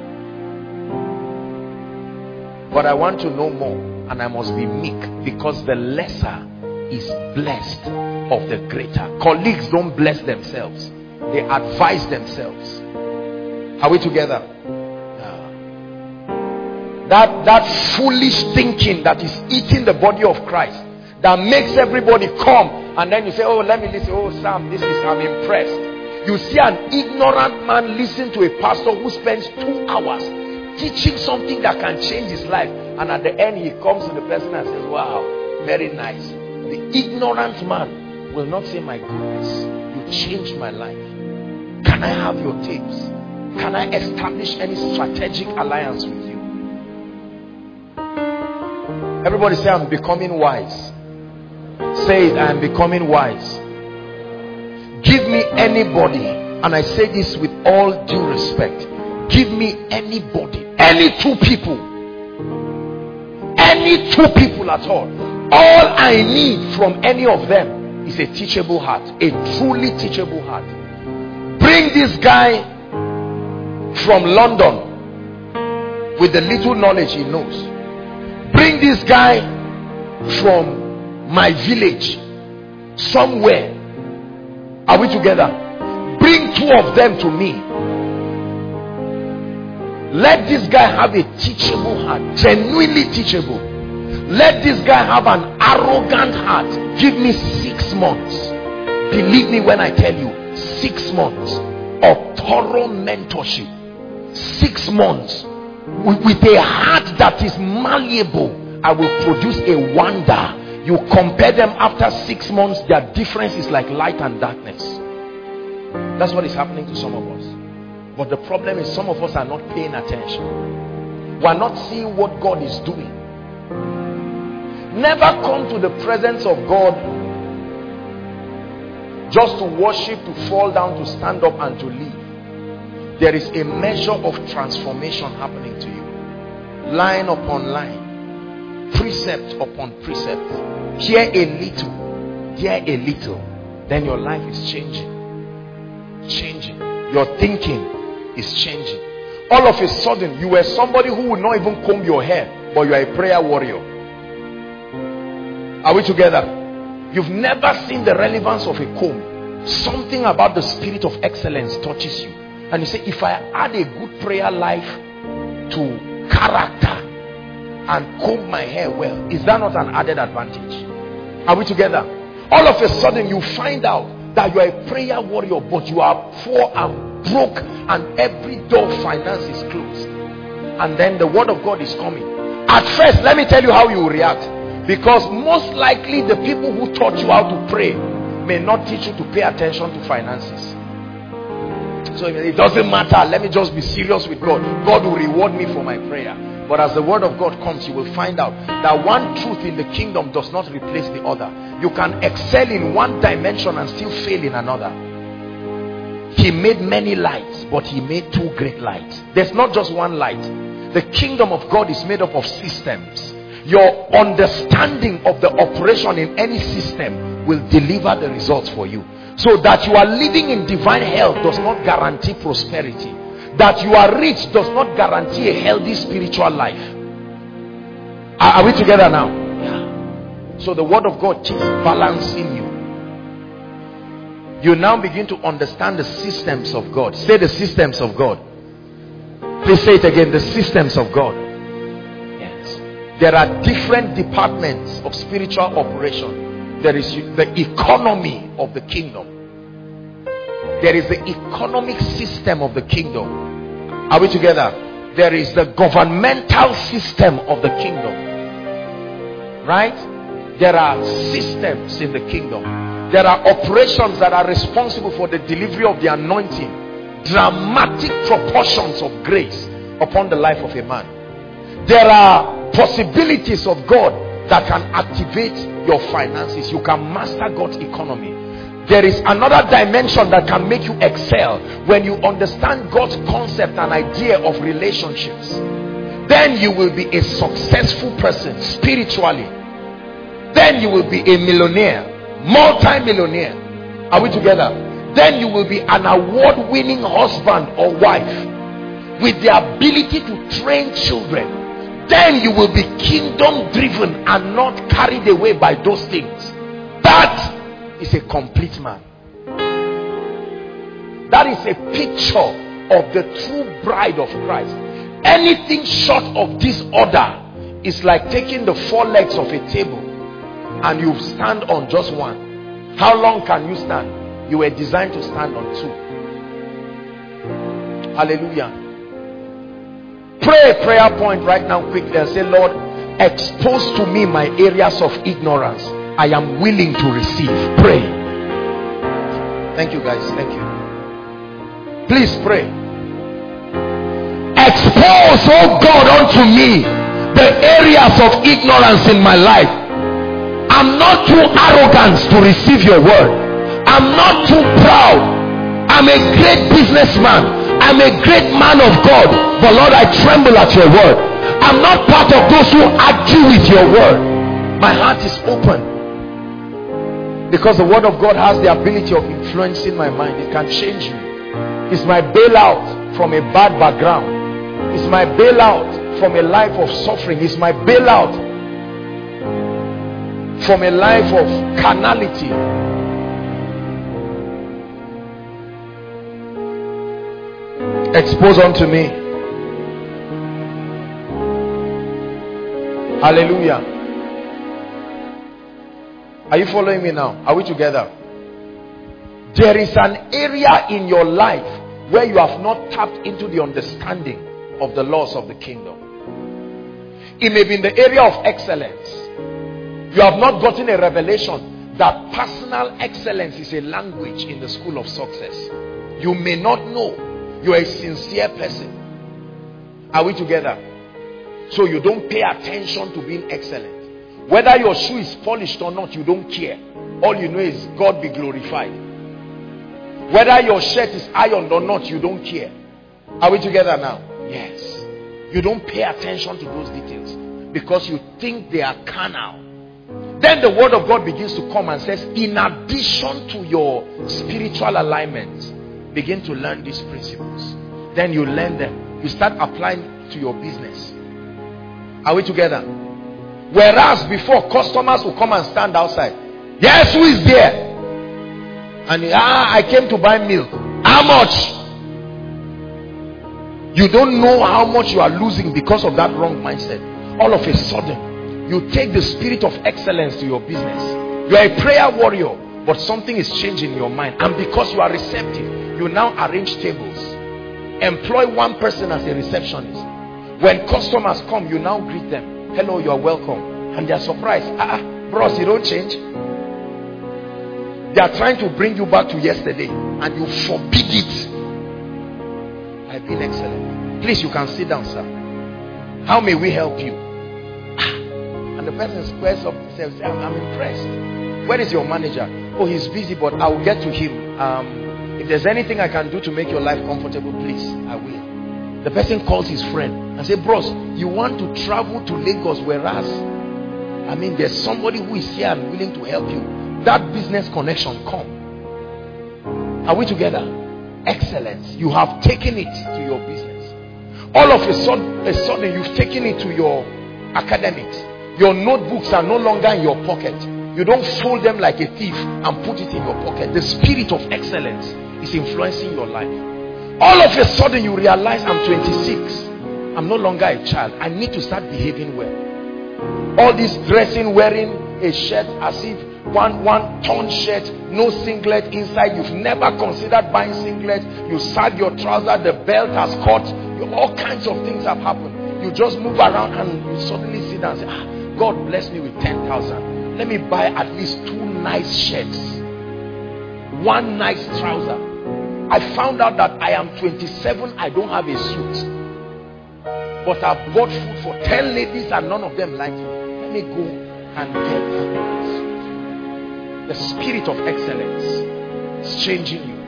D: But I want to know more, and I must be meek, because the lesser is blessed of the greater. Colleagues don't bless themselves, they advise themselves. Are we together? Yeah. That, that foolish thinking that is eating the body of Christ, that makes everybody come, and then you say, oh, let me listen. Oh, Sam, this is, I'm impressed. You see an ignorant man listen to a pastor who spends two hours teaching something that can change his life, and at the end he comes to the person and says, wow, very nice. The ignorant man will not say, my goodness, you changed my life. Can I have your tapes? Can I establish any strategic alliance with you? Everybody say, I'm becoming wise. Say it, I am becoming wise. Give me anybody, and I say this with all due respect, give me anybody, any two people, any two people at all. All I need from any of them is a teachable heart, a truly teachable heart. Bring this guy from London with the little knowledge he knows. Bring this guy from my village somewhere. Are we together? Bring two of them to me. Let this guy have a teachable heart, genuinely teachable. Let this guy have an arrogant heart. Give me six months. Believe me when I tell you, six months of thorough mentorship. Six months with, with a heart that is malleable. I will produce a wonder. You compare them after six months, their difference is like light and darkness. That's what is happening to some of us. But the problem is some of us are not paying attention. We are not seeing what God is doing. Never come to the presence of God just to worship, to fall down, to stand up and to leave. There is a measure of transformation happening to you. Line upon line, precept upon precept. Here a little, here a little, then your life is changing. Changing. Your thinking is changing. All of a sudden, you were somebody who would not even comb your hair, but you are a prayer warrior. Are we together? You've never seen the relevance of a comb. Something about the spirit of excellence touches you. And you say, if I add a good prayer life to character and comb my hair well, is that not an added advantage? Are we together? All of a sudden you find out that you are a prayer warrior, but you are poor and broke, and every door of finance is closed. And then the word of God is coming. At first, let me tell you how you will react. Because most likely the people who taught you how to pray may not teach you to pay attention to finances. So it doesn't matter, let me just be serious with God. God will reward me for my prayer. But as the word of God comes, you will find out that one truth in the kingdom does not replace the other. You can excel in one dimension and still fail in another. He made many lights, but he made two great lights. There's not just one light. The kingdom of God is made up of systems. Your understanding of the operation in any system will deliver the results for you. So that you are living in divine health does not guarantee prosperity. That you are rich does not guarantee a healthy spiritual life. Are, are we together now? Yeah. So the word of God is balancing you. You now begin to understand the systems of God. Say the systems of God. Please say it again. The systems of God. Yes. There are different departments of spiritual operation. There is the economy of the kingdom. There is the economic system of the kingdom. Are we together? There is the governmental system of the kingdom. Right? There are systems in the kingdom. There are operations that are responsible for the delivery of the anointing. Dramatic proportions of grace upon the life of a man. There are possibilities of God that can activate your finances. You can master God's economy. There is another dimension that can make you excel when you understand God's concept and idea of relationships. Then you will be a successful person spiritually. Then you will be a millionaire, multi-millionaire. Are we together? Then you will be an award-winning husband or wife with the ability to train children. Then you will be kingdom-driven and not carried away by those things. That is a complete man. That is a picture of the true bride of Christ. Anything short of this order is like taking the four legs of a table and you stand on just one. How long can you stand? You were designed to stand on two. Hallelujah. Pray a prayer point right now quickly and say, Lord, expose to me my areas of ignorance. I am willing to receive. Pray. Thank you guys. Thank you. Please pray. Expose, oh God, unto me the areas of ignorance in my life. I'm not too arrogant to receive your word. I'm not too proud. I'm a great businessman. I'm a great man of God. But Lord, I tremble at your word. I'm not part of those who argue with your word. My heart is open. Because the word of God has the ability of influencing my mind. It can change me. It's my bailout from a bad background. It's my bailout from a life of suffering. It's my bailout from a life of carnality. Expose unto me. Hallelujah. Are you following me now? Are we together? There is an area in your life where you have not tapped into the understanding of the laws of the kingdom. It may be in the area of excellence. You have not gotten a revelation that personal excellence is a language in the school of success. You may not know you are a sincere person. Are we together? So you don't pay attention to being excellent. Whether your shoe is polished or not, you don't care. All you know is God be glorified. Whether your shirt is ironed or not, you don't care. Are we together now? Yes. You don't pay attention to those details because you think they are carnal. Then the word of God begins to come and says, in addition to your spiritual alignment, begin to learn these principles. Then you learn them. You start applying to your business. Are we together? Whereas before, customers will come and stand outside. Yes, who is there? And ah, I came to buy milk. How much? You don't know how much you are losing because of that wrong mindset. All of a sudden, you take the spirit of excellence to your business You are a prayer warrior, but something is changing in your mind. And because you are receptive, you now arrange tables. Employ one person as a receptionist. When customers come, you now greet them. Hello, you are welcome. And they are surprised. Ah, ah, bros, you don't change. They are trying to bring you back to yesterday, and you forbid it. I've been excellent. Please, you can sit down, sir. How may we help you? And the person squares up and says, I'm, I'm impressed. Where is your manager? Oh, he's busy, but I will get to him. Um, if there's anything I can do to make your life comfortable, please, I will. The person calls his friend and says, bros, you want to travel to Lagos, whereas, I mean, there's somebody who is here and willing to help you. That business connection, come. Are we together? Excellence. You have taken it to your business. All of a sudden, a sudden you've taken it to your academics. Your notebooks are no longer in your pocket. You don't fold them like a thief and put it in your pocket. The spirit of excellence is influencing your life. All of a sudden you realize, I'm twenty-six. I'm no longer a child. I need to start behaving well. All this dressing, wearing a shirt as if one one torn shirt, no singlet inside. You've never considered buying singlet. You sag your trouser, the belt has caught. You, all kinds of things have happened. You just move around and you suddenly sit down and say, ah, God bless me with ten thousand. Let me buy at least two nice shirts, one nice trouser. I found out that I am twenty-seven. I don't have a suit, but I've bought food for ten ladies and none of them like it. Let me go and get that. The spirit of excellence is changing you.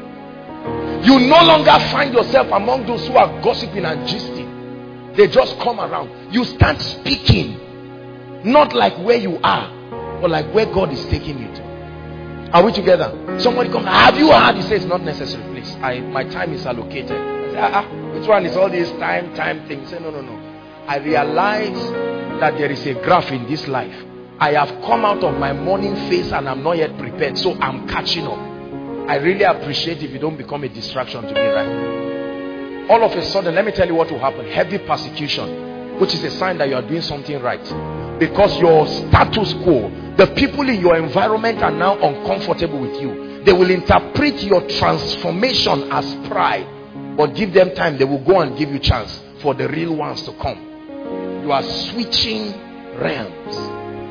D: You no longer find yourself among those who are gossiping and gisting. They just come around. You start speaking, not like where you are, but like where God is taking you to. Are we together? Somebody comes, have you heard? He says, not necessary, please. I, my time is allocated. I say, ah, ah, which one is all this time, time thing? Say, no, no, no. I realize that there is a graph in this life. I have come out of my morning phase and I'm not yet prepared, so I'm catching up. I really appreciate if you don't become a distraction to me, right? All of a sudden, let me tell you what will happen. Heavy persecution, which is a sign that you are doing something right. Because your status quo, the people in your environment are now uncomfortable with you. They will interpret your transformation as pride, but give them time. They will go and give you chance for the real ones to come. You are switching realms.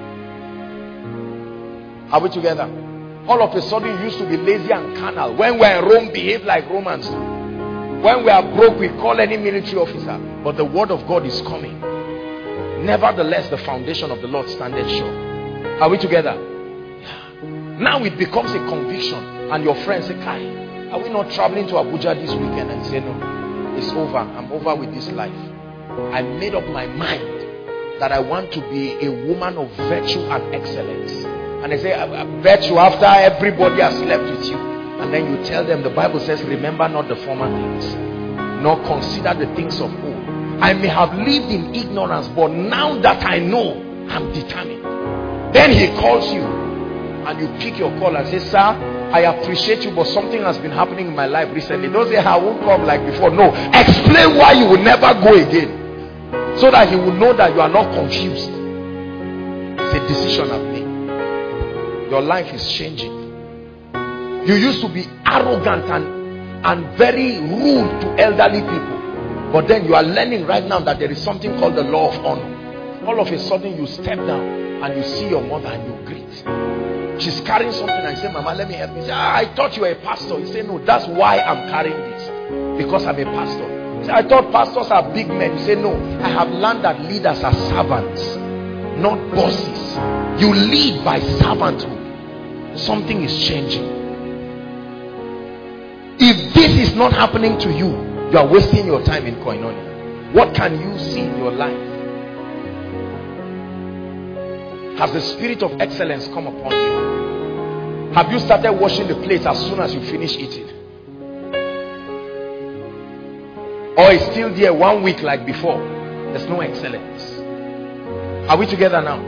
D: Are we together? All of a sudden you used to be lazy and carnal. When we're in Rome, behave like Romans. When we are broke, we call any military officer. But the word of God is coming. Nevertheless, the foundation of the Lord standeth sure. Are we together? Yeah. Now it becomes a conviction. And your friends say, Kai, are we not traveling to Abuja this weekend? And say, no, it's over. I'm over with this life. I made up my mind that I want to be a woman of virtue and excellence. And they say, I bet you after everybody has slept with you. And then you tell them, the Bible says, remember not the former things, nor consider the things of old. I may have lived in ignorance, but now that I know, I'm determined. Then he calls you, and you pick your call and say, sir, I appreciate you, but something has been happening in my life recently. Don't say, I won't come like before. No, explain why you will never go again, so that he will know that you are not confused. It's a decision I've made. Your life is changing. You used to be arrogant and, and very rude to elderly people. But then you are learning right now that there is something called the law of honor. All of a sudden you step down and you see your mother and you greet. She's carrying something and you say, Mama, let me help you. You say, ah, I thought you were a pastor. You say, no, that's why I'm carrying this. Because I'm a pastor. You say, I thought pastors are big men. You say, no, I have learned that leaders are servants, not bosses. You lead by servanthood. Something is changing. If this is not happening to you, you are wasting your time in koinonia. What can you see in your life? Has the spirit of excellence come upon you? Have you started washing the plate as soon as you finish eating? Or is still there one week like before? There's no excellence. Are we together now?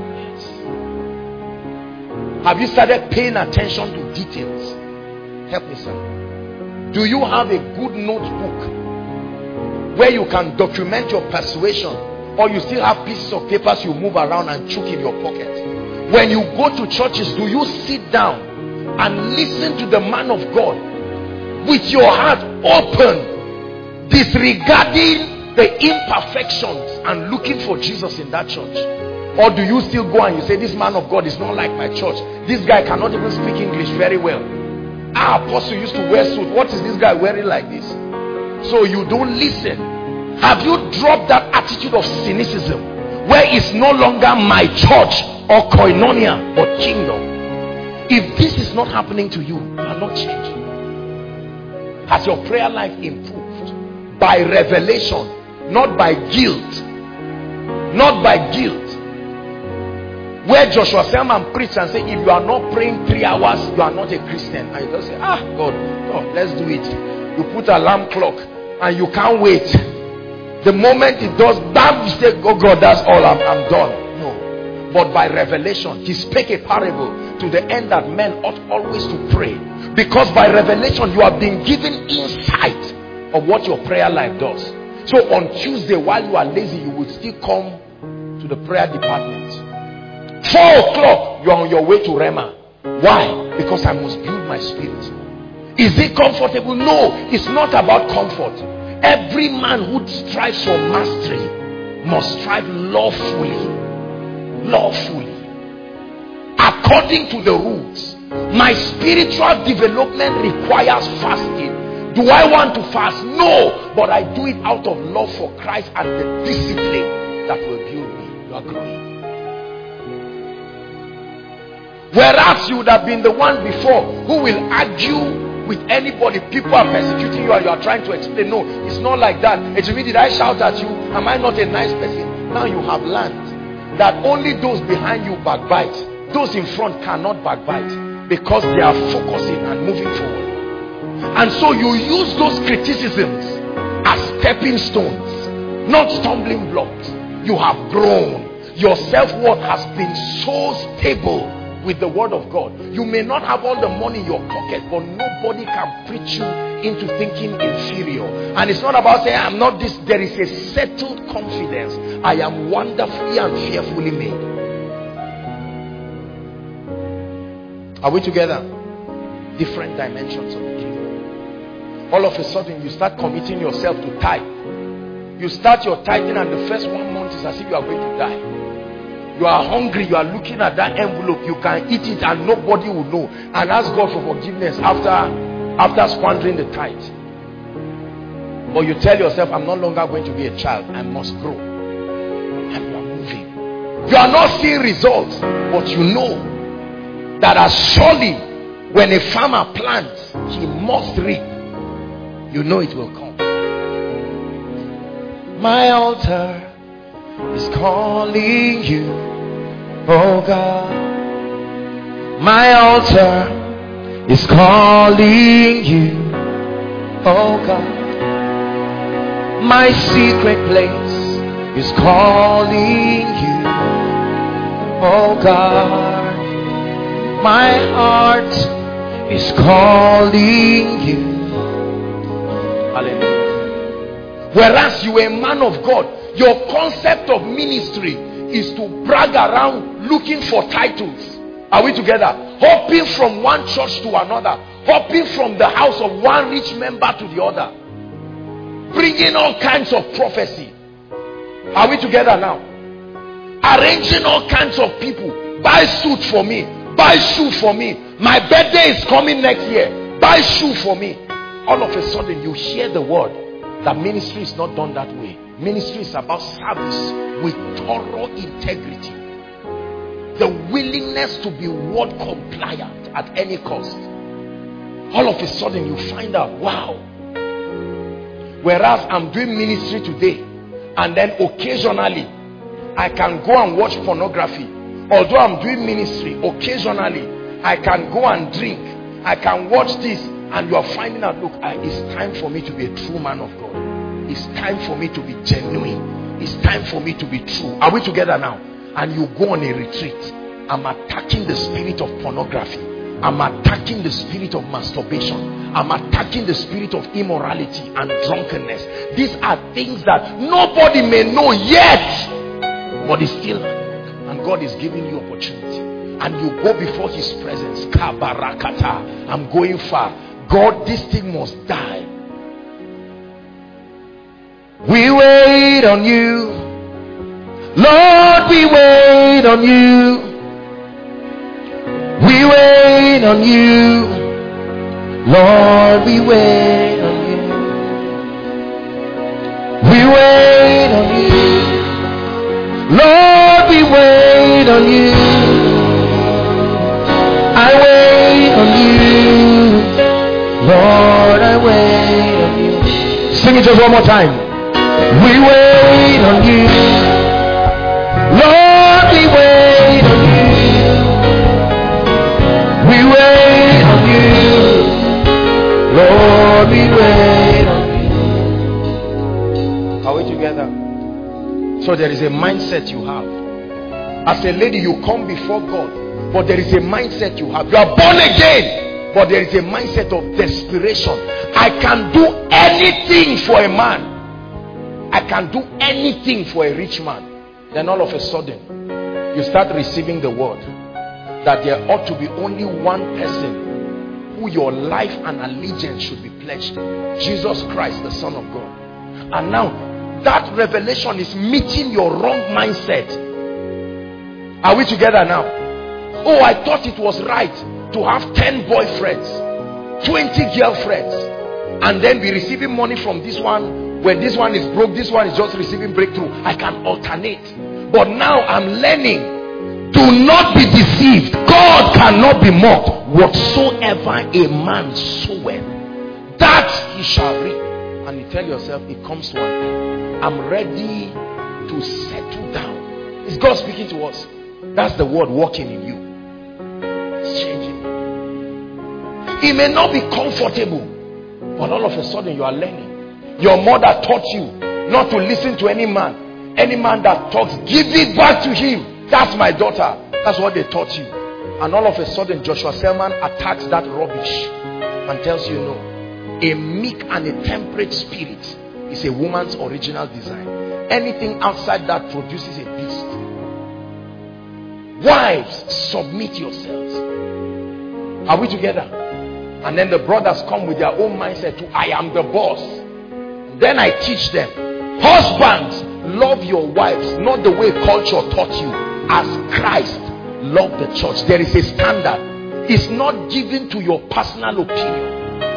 D: Have you started paying attention to details? Help me, sir. Do you have a good notebook where you can document your persuasion, or you still have pieces of papers you move around and chuck in your pocket? When you go to churches, do you sit down and listen to the man of God with your heart open, disregarding the imperfections and looking for Jesus in that church? Or do you still go and you say, this man of God is not like my church, this guy cannot even speak English very well, our apostle used to wear suit, what is this guy wearing like this? So you don't listen. Have you dropped that attitude of cynicism where it's no longer my church or koinonia but kingdom? If this is not happening to you, you are not changing. Has your prayer life improved? By revelation, not by guilt. Not by guilt. Where Joshua Selman preached and said, if you are not praying three hours, you are not a Christian. And you just say, ah, God, no, let's do it. You put alarm clock and you can't wait. The moment it does, bam, you say, oh God, that's all, I'm, I'm done. No. But by revelation, he spake a parable to the end that men ought always to pray. Because by revelation, you have been given insight of what your prayer life does. So on Tuesday, while you are lazy, you will still come to the prayer department. Four o'clock, you are on your way to Rema. Why? Because I must build my spirit. Is it comfortable? No, it's not about comfort. Every man who strives for mastery must strive lawfully. Lawfully. According to the rules. My spiritual development requires fasting. Do I want to fast? No, but I do it out of love for Christ and the discipline that will build me. You are growing. Whereas you would have been the one before who will argue with anybody. People are persecuting you and you are trying to explain. No, it's not like that. It's me, did I shout at you? Am I not a nice person? Now you have learned that only those behind you backbite. Those in front cannot backbite because they are focusing and moving forward. And so you use those criticisms as stepping stones, not stumbling blocks. You have grown. Your self-worth has been so stable with the word of God. You may not have all the money in your pocket, but nobody can preach you into thinking inferior. And it's not about saying I'm not this. There is a settled confidence. I am wonderfully and fearfully made. Are we together? Different dimensions of the kingdom. All of a sudden you start committing yourself to tithe. You start your tithing and the first one month is as if you are going to die. You are hungry, you are looking at that envelope, you can eat it and nobody will know, and ask God for forgiveness after after squandering the tithe. But you tell yourself, I'm no longer going to be a child, I must grow. And you are moving. You are not seeing results, but you know that as surely when a farmer plants, he must reap. You know it will come. My altar is calling you, oh God. My altar is calling you, oh God. My secret place is calling you, oh God. My heart is calling you. Hallelujah. Whereas you are a man of God, your concept of ministry is to brag around looking for titles. Are we together? Hopping from one church to another, hopping from the house of one rich member to the other, bringing all kinds of prophecy. Are we together now? Arranging all kinds of people. Buy suit for me, buy shoe for me, my birthday is coming next year, buy shoe for me. All of a sudden you hear the word that ministry is not done that way. Ministry is about service with thorough integrity. The willingness to be word compliant at any cost. All of a sudden you find out, wow. Whereas I'm doing ministry today and then occasionally I can go and watch pornography. Although I'm doing ministry, occasionally I can go and drink. I can watch this. And you are finding out, look, I, it's time for me to be a true man of God. It's time for me to be genuine. It's time for me to be true. Are we together now? And you go on a retreat. I'm attacking the spirit of pornography. I'm attacking the spirit of masturbation. I'm attacking the spirit of immorality and drunkenness. These are things that nobody may know yet, but it's still, and God is giving you opportunity. and you go before his presence. Kabarakata, I'm going far. God, this thing must die. We wait on you, Lord, we wait on you. We wait on you, Lord, we wait on you. We wait on you, Lord, we wait on you. I wait on you, Lord, I wait on you. Sing it just one more time. We wait on you, Lord, we wait on you. We wait on you, Lord, we wait on you. Are we together? So there is a mindset you have. As a lady, you come before God, but there is a mindset you have. You are born again, but there is a mindset of desperation. I can do anything for a man. I can do anything for a rich man. Then all of a sudden, you start receiving the word that there ought to be only one person who your life and allegiance should be pledged to. Jesus Christ, the Son of God. And now, that revelation is meeting your wrong mindset. Are we together now? Oh, I thought it was right to have ten boyfriends, twenty girlfriends, and then be receiving money from this one. When this one is broke, this one is just receiving breakthrough. I can alternate. But now I'm learning. Do not be deceived. God cannot be mocked. Whatsoever a man soweth, that he shall reap. And you tell yourself, it comes to one thing. I'm ready to settle down. Is God speaking to us? That's the word working in you. It's changing. It may not be comfortable, but all of a sudden you are learning. Your mother taught you not to listen to any man. Any man that talks, give it back to him. That's my daughter. That's what they taught you. And all of a sudden Joshua Selman attacks that rubbish and tells you no. A meek and a temperate spirit is a woman's original design. Anything outside that produces a beast. Wives, submit yourselves. Are we together? And then the brothers come with their own mindset to I am the boss. Then I teach them, husbands, love your wives not the way culture taught you, as Christ loved the church. There is a standard. It's not given to your personal opinion.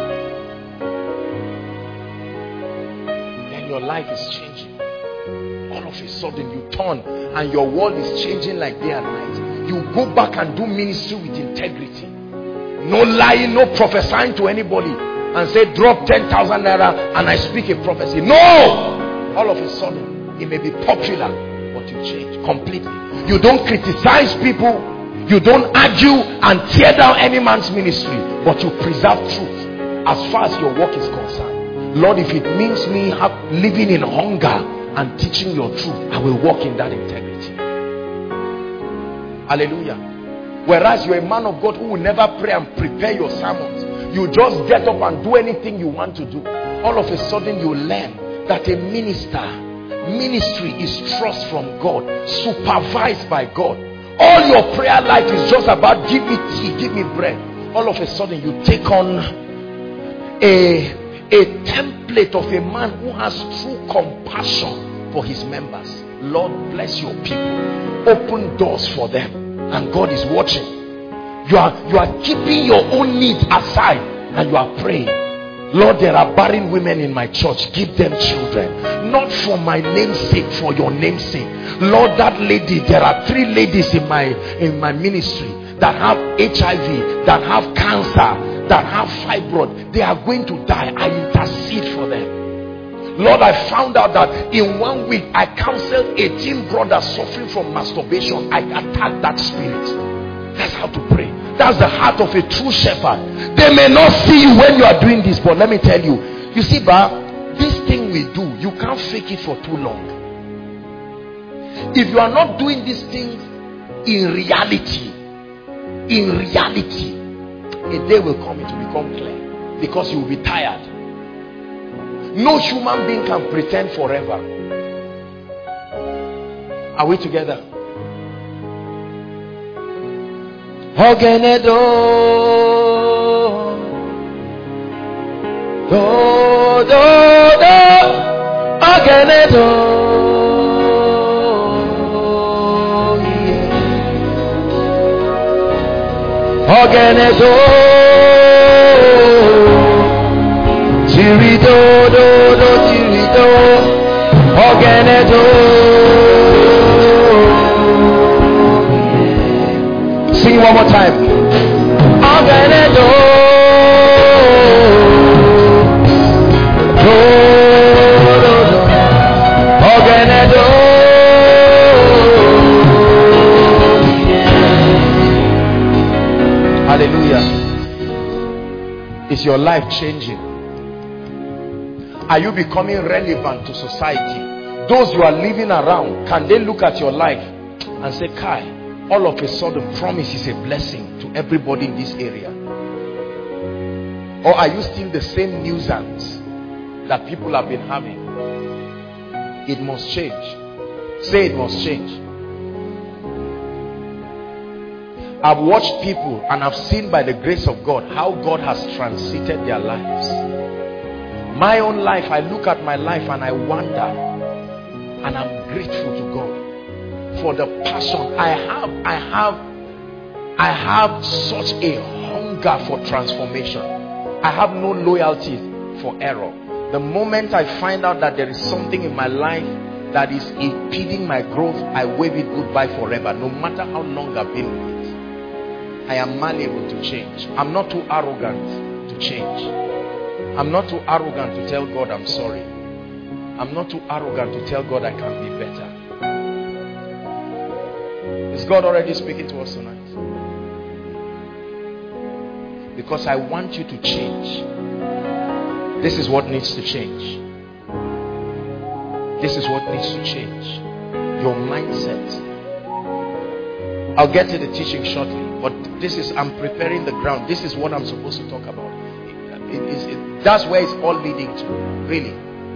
D: Then your life is changing. All of a sudden you turn and your world is changing like day and night. You go back and do ministry with integrity. No lying, no prophesying to anybody and say drop ten thousand naira and I speak a prophecy. No! All of a sudden it may be popular, but you change completely. You don't criticize people, you don't argue and tear down any man's ministry, but you preserve truth as far as your work is concerned. Lord, if it means me have, living in hunger and teaching your truth, I will walk in that integrity. Hallelujah. Whereas you're a man of God who will never pray and prepare your sermons, you just get up and do anything you want to do. All of a sudden you learn that a minister, ministry is trust from God, supervised by God. All your prayer life is just about give me tea, give me bread. All of a sudden you take on a, a template of a man who has true compassion for his members. Lord, bless your people. Open doors for them. And God is watching. You are, you are keeping your own needs aside and you are praying. Lord, there are barren women in my church. Give them children. Not for my name's sake, for your name's sake. Lord, that lady, there are three ladies in my, in my ministry that have H I V, that have cancer, that have fibroid. They are going to die. I intercede for them. Lord, I found out that in one week I counseled eighteen brothers suffering from masturbation. I attacked that spirit. That's how to pray. That's the heart of a true shepherd. They may not see you when you are doing this, but let me tell you, you see, Ba, this thing we do, you can't fake it for too long. If you are not doing these things in reality, in reality, a day will come, it will become clear, because you will be tired. No human being can pretend forever. Are we together? Ogenedo, do do do, Ogenedo, yeah. Ogenedo, Tirido do do Tirido, Ogenedo. Sing one more time. Ogenedo, do do do, Ogenedo. Hallelujah. Is your life changing? Are you becoming relevant to society? Those you are living around, can they look at your life and say, Kai, all of a sudden promise is a blessing to everybody in this area? Or are you still the same nuisance that people have been having? It must change. Say it must change. I've watched people and I've seen by the grace of God how God has transited their lives. My own life, I look at my life and I wonder, and I'm grateful to God for the passion I have. I have I have such a hunger for transformation. I have no loyalty for error. The moment I find out that there is something in my life that is impeding my growth, I wave it goodbye forever, no matter how long I've been with it. I am malleable to change. I'm not too arrogant to change. I'm not too arrogant to tell God I'm sorry. I'm not too arrogant to tell God I can be better. Is God already speaking to us tonight? Because I want you to change. This is what needs to change. This is what needs to change. Your mindset. I'll get to the teaching shortly, but this is, I'm preparing the ground. This is what I'm supposed to talk about. It, it, it, that's where it's all leading to, really.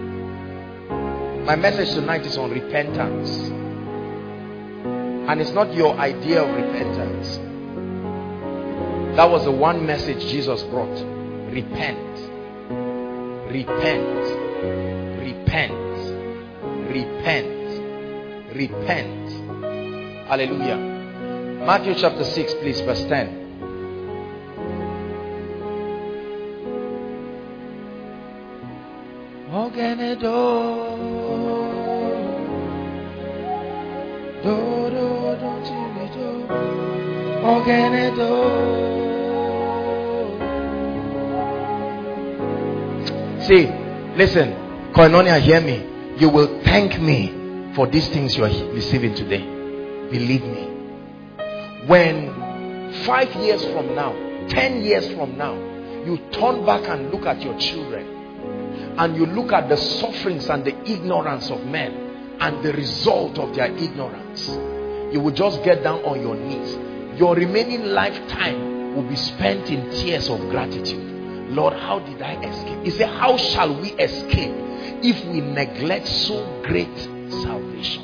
D: My message tonight is on repentance. And it's not your idea of repentance. That was the one message Jesus brought. Repent. Repent. Repent. Repent. Repent. Hallelujah. Matthew chapter six, please, verse ten. Ogenedo, do do do tirido, Ogenedo. See, listen, Koinonia, hear me. You will thank me for these things you are receiving today. Believe me. When five years from now, ten years from now, you turn back and look at your children, and you look at the sufferings and the ignorance of men and the result of their ignorance, you will just get down on your knees. Your remaining lifetime will be spent in tears of gratitude. Lord, how did I escape? He said, how shall we escape if we neglect so great salvation?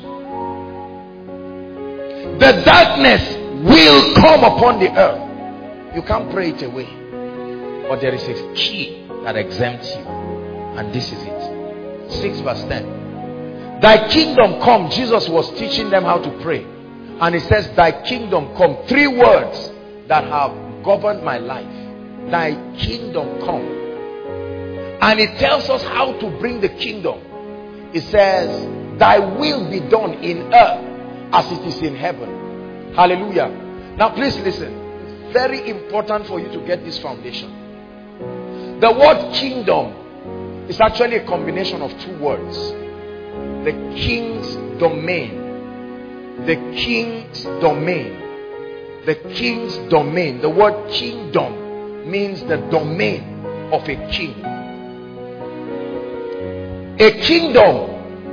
D: The darkness will come upon the earth. You can't pray it away. But there is a key that exempts you. And this is it. six verse ten. Thy kingdom come. Jesus was teaching them how to pray. And he says, thy kingdom come. Three words that have governed my life. Thy kingdom come. And it tells us how to bring the kingdom. It says, thy will be done in earth as it is in heaven. Hallelujah. Now please listen. It's very important for you to get this foundation. The word kingdom is actually a combination of two words. The king's domain. The king's domain. The king's domain. The word kingdom means the domain of a king. A kingdom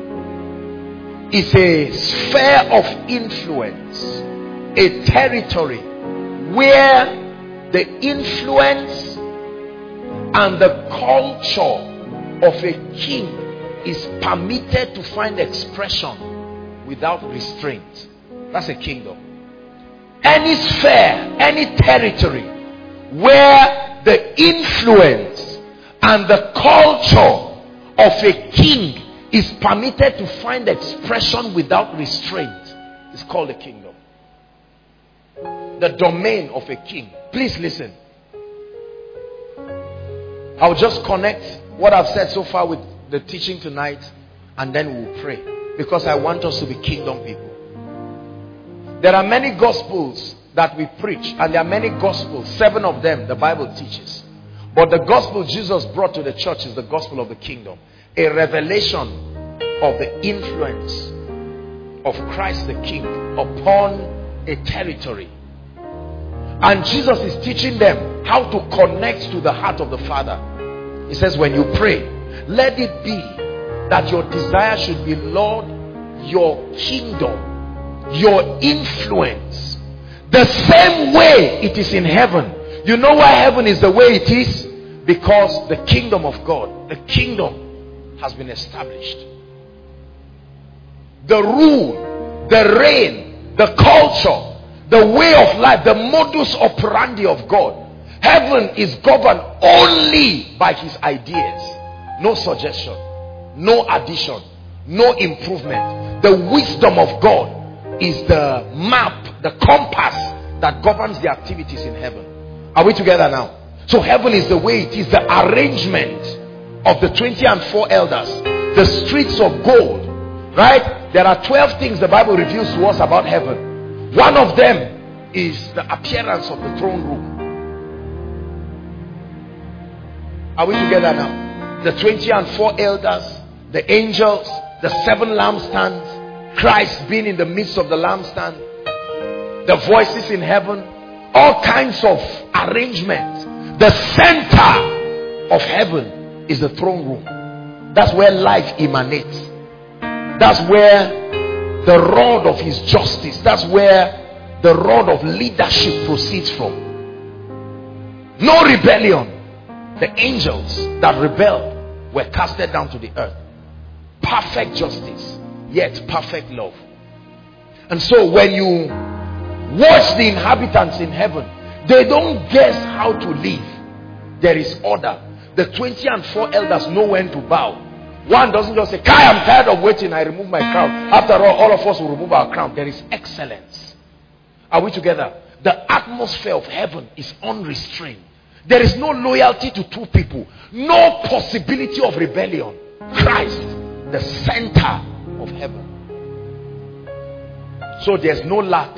D: is a sphere of influence, a territory where the influence and the culture of a king is permitted to find expression without restraint. That's a kingdom. any sphere, any territory where the influence and the culture of a king is permitted to find expression without restraint is called a kingdom. The domain of a king. Please listen. I'll just connect what I've said so far with the teaching tonight, and then we'll pray, because I want us to be kingdom people. There are many gospels that we preach, and there are many gospels, seven of them the Bible teaches. But the gospel Jesus brought to the church is the gospel of the kingdom. A revelation of the influence of Christ the King upon a territory. And Jesus is teaching them how to connect to the heart of the Father. He says, when you pray, let it be that your desire should be, Lord, your kingdom, your influence, the same way it is in heaven. You know why heaven is the way it is? Because the kingdom of God, the kingdom has been established. The rule, the reign, the culture, the way of life, the modus operandi of God. Heaven is governed only by his ideas. No suggestion, no addition, no improvement. The wisdom of God is the map, the compass that governs the activities in heaven. Are we together now? So heaven is the way it is, the arrangement of the twenty and four elders, the streets of gold, right? There are twelve things the Bible reveals to us about heaven. One of them is the appearance of the throne room. Are we together now? The twenty and four elders, the angels, the seven lampstands, Christ being in the midst of the lampstand, the voices in heaven, all kinds of arrangements. The center of heaven is the throne room. That's where life emanates. That's where the rod of his justice, that's where the rod of leadership proceeds from. No rebellion. The angels that rebelled were casted down to the earth. Perfect justice, yet perfect love. And so when you watch the inhabitants in heaven, they don't guess how to live. There is order. The twenty and four elders know when to bow. One doesn't just say, Kai, I'm tired of waiting, I remove my crown. After all, all of us will remove our crown. There is excellence. Are we together? The atmosphere of heaven is unrestrained. There is no loyalty to two people. No possibility of rebellion. Christ, the center of heaven. So there's no lack.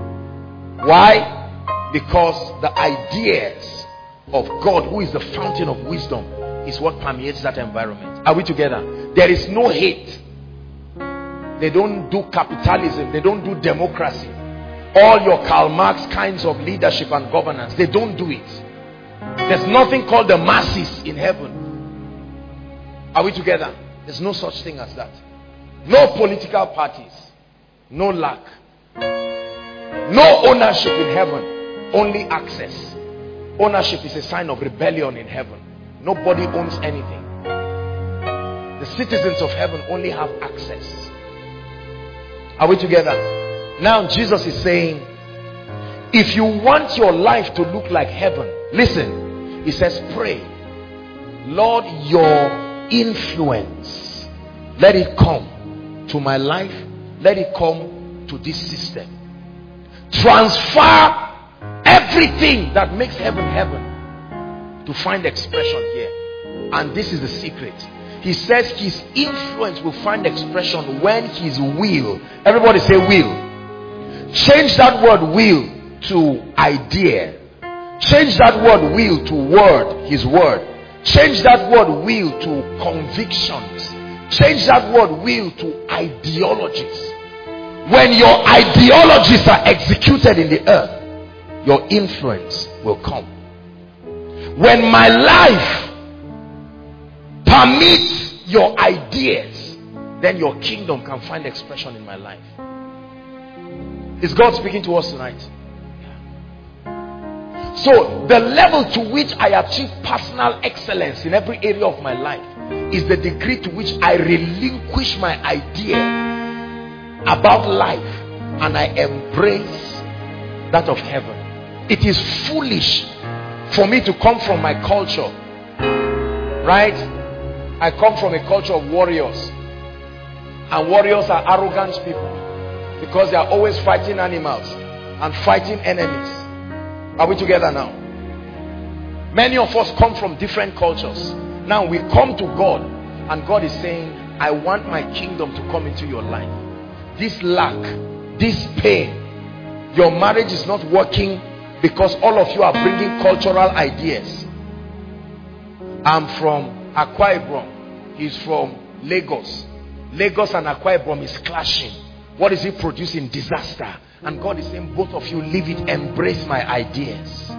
D: Why? Because the ideas of God, who is the fountain of wisdom, is what permeates that environment. Are we together? There is no hate. They don't do capitalism. They don't do democracy. All your Karl Marx kinds of leadership and governance, they don't do it. There's nothing called the masses in heaven. Are we together? There's no such thing as that. No political parties. No lack. No ownership in heaven. Only access. Ownership is a sign of rebellion in heaven. Nobody owns anything. The citizens of heaven only have access. Are we together? Now Jesus is saying, if you want your life to look like heaven, listen. He says, pray, Lord, your influence, let it come to my life. Let it come to this system. Transfer everything that makes heaven heaven to find expression here. And this is the secret. He says his influence will find expression when his will, everybody say will. Change that word will to idea. Change that word will to word, his word. Change that word will to convictions. Change that word will to ideologies. When your ideologies are executed in the earth, your influence will come. When my life permits your ideas, then your kingdom can find expression in my life. Is God speaking to us tonight? So the level to which I achieve personal excellence in every area of my life is the degree to which I relinquish my idea about life and I embrace that of heaven. It is foolish for me to come from my culture, right? I come from a culture of warriors, and warriors are arrogant people because they are always fighting animals and fighting enemies. Are we together now? Many of us come from different cultures. Now we come to God, and God is saying, I want my kingdom to come into your life. This lack, this pain, your marriage is not working because all of you are bringing cultural ideas. I'm from Akwa Ibom. He's from Lagos. Lagos and Akwa Ibom is clashing. What is it producing? Disaster. And God is saying, both of you leave it, embrace my ideas.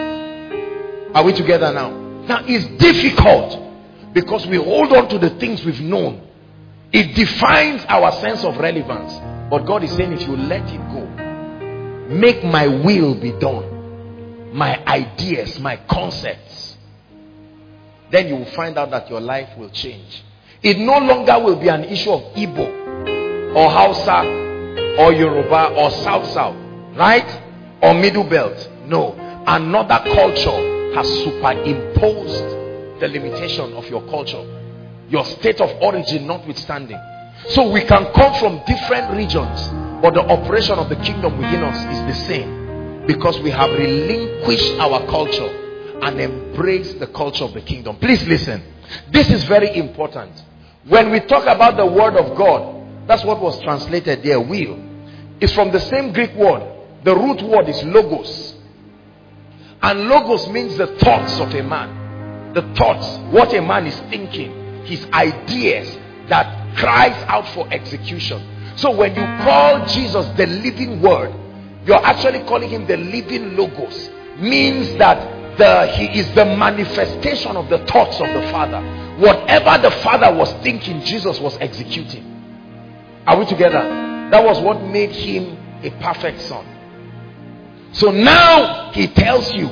D: Are we together now? Now it's difficult because we hold on to the things we've known. It defines our sense of relevance. But God is saying, if you let it go, make my will be done, my ideas, my concepts, then you will find out that your life will change. It no longer will be an issue of Igbo or Hausa or Yoruba or South South, right? Or Middle Belt. No. Another culture has superimposed the limitation of your culture, your state of origin notwithstanding. So we can come from different regions, but the operation of the kingdom within us is the same, because we have relinquished our culture and embraced the culture of the kingdom. Please listen. This is very important. When we talk about the word of God, that's what was translated there, will. It's from the same Greek word. The root word is logos. And logos means the thoughts of a man. The thoughts, what a man is thinking, his ideas that cries out for execution. So when you call Jesus the living word, you're actually calling him the living logos. Means that the he is the manifestation of the thoughts of the Father. Whatever the Father was thinking, Jesus was executing. Are we together? That was what made him a perfect son. So now he tells you,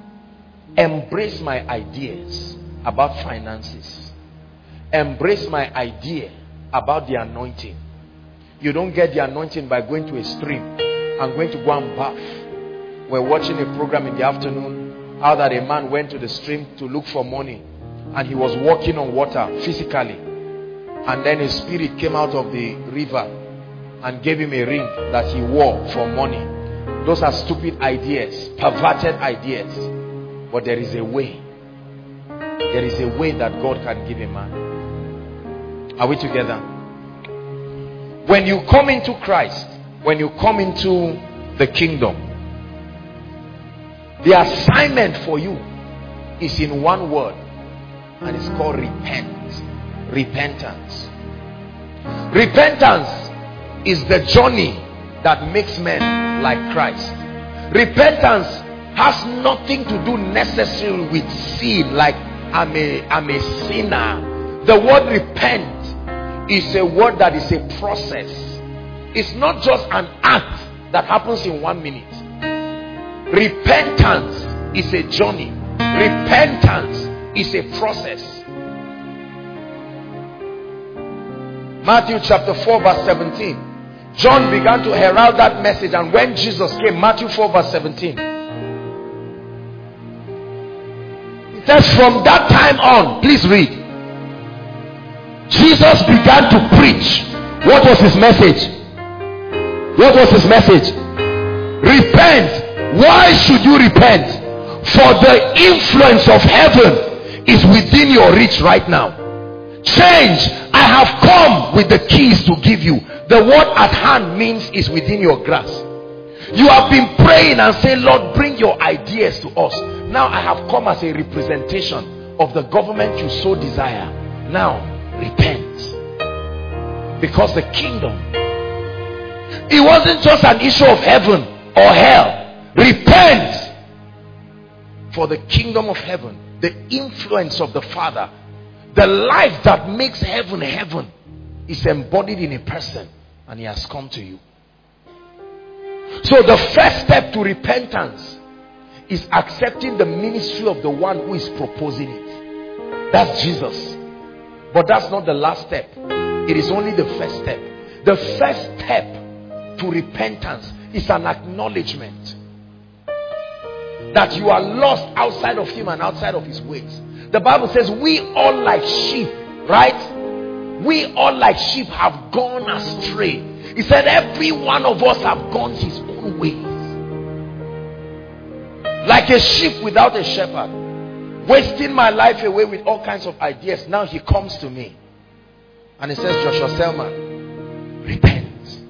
D: embrace my ideas about finances. Embrace my idea about the anointing. You don't get the anointing by going to a stream and going to go and bath. We're watching a program in the afternoon, how that a man went to the stream to look for money, and he was walking on water physically, and then a spirit came out of the river and gave him a ring that he wore for money. Those are stupid ideas, perverted ideas. But there is a way. There is a way that God can give a man. Are we together? When you come into Christ, when you come into the kingdom, the assignment for you is in one word, and it's called repent. Repentance. Repentance is the journey that makes men like Christ. Repentance has nothing to do necessarily with sin, like I'm a, I'm a sinner. The word repent is a word that is a process. It's not just an act that happens in one minute. Repentance is a journey. Repentance is a process. Matthew chapter four verse seventeen. John began to herald that message, and when Jesus came, Matthew four verse seventeen, it says, from that time on, please read, Jesus began to preach. What was his message? What was his message? Repent. Why should you repent? For the influence of heaven is within your reach right now. Change. I have come with the keys to give you. The word at hand means is within your grasp. You have been praying and saying, Lord, bring your ideas to us. Now I have come as a representation of the government you so desire. Now repent. Because the kingdom, it wasn't just an issue of heaven or hell. Repent. For the kingdom of heaven, the influence of the Father, the life that makes heaven heaven, is embodied in a person, and he has come to you. So the first step to repentance is accepting the ministry of the one who is proposing it. That's Jesus. But that's not the last step. It is only the first step. The first step to repentance is an acknowledgement that you are lost outside of him and outside of his ways. The Bible says we all like sheep, right? We all like sheep have gone astray. He said every one of us have gone his own ways. Like a sheep without a shepherd, wasting my life away with all kinds of ideas. Now he comes to me and he says, Joshua Selman, repent.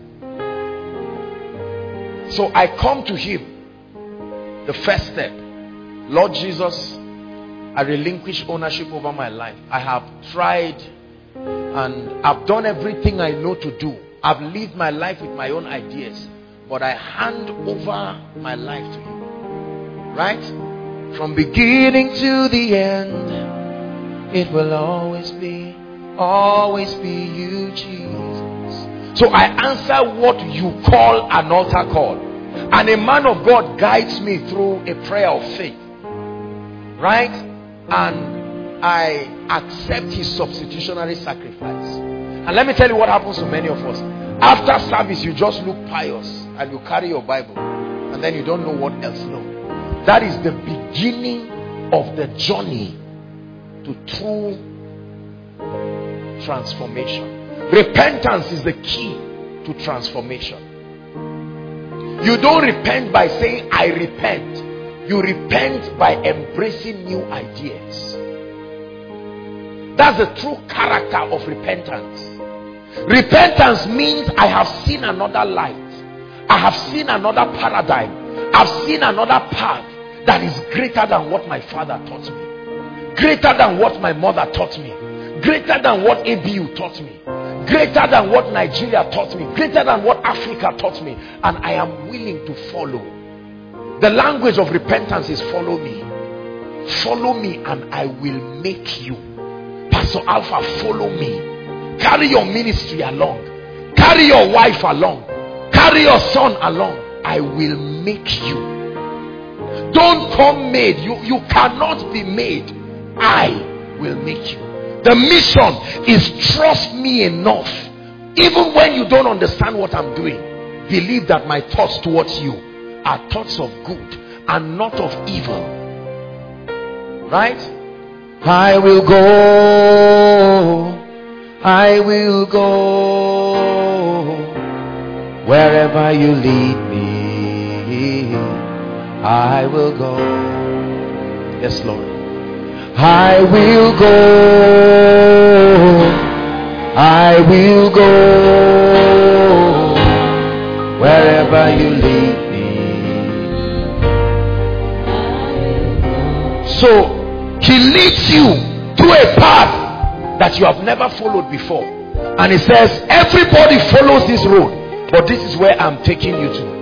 D: So I come to him. The first step, Lord Jesus, I relinquish ownership over my life. I have tried and I've done everything I know to do. I've lived my life with my own ideas, but I hand over my life to you. Right? From beginning to the end, it will always be, always be you, Jesus. So I answer what you call an altar call. And a man of God guides me through a prayer of faith. Right? And I accept his substitutionary sacrifice. And let me tell you what happens to many of us. After service, you just look pious and you carry your Bible. And then you don't know what else. No. That is the beginning of the journey to true transformation. Repentance is the key to transformation. You don't repent by saying, I repent. You repent by embracing new ideas. That's the true character of repentance. Repentance means I have seen another light. I have seen another paradigm. I've seen another path that is greater than what my father taught me. Greater than what my mother taught me. Greater than what A B U taught me. Greater than what Nigeria taught me. Greater than what Africa taught me. And I am willing to follow. The language of repentance is follow me. Follow me and I will make you. Pastor Alpha, follow me. Carry your ministry along. Carry your wife along. Carry your son along. I will make you. Don't come made. You, you cannot be made. I will make you. The mission is trust me enough. Even when you don't understand what I'm doing, believe that my thoughts towards you are thoughts of good and not of evil. Right? I will go. I will go wherever you lead me. I will go. Yes, Lord. I will go. I will go wherever you lead me. So he leads you to a path that you have never followed before. And he says, everybody follows this road, but this is where I'm taking you to.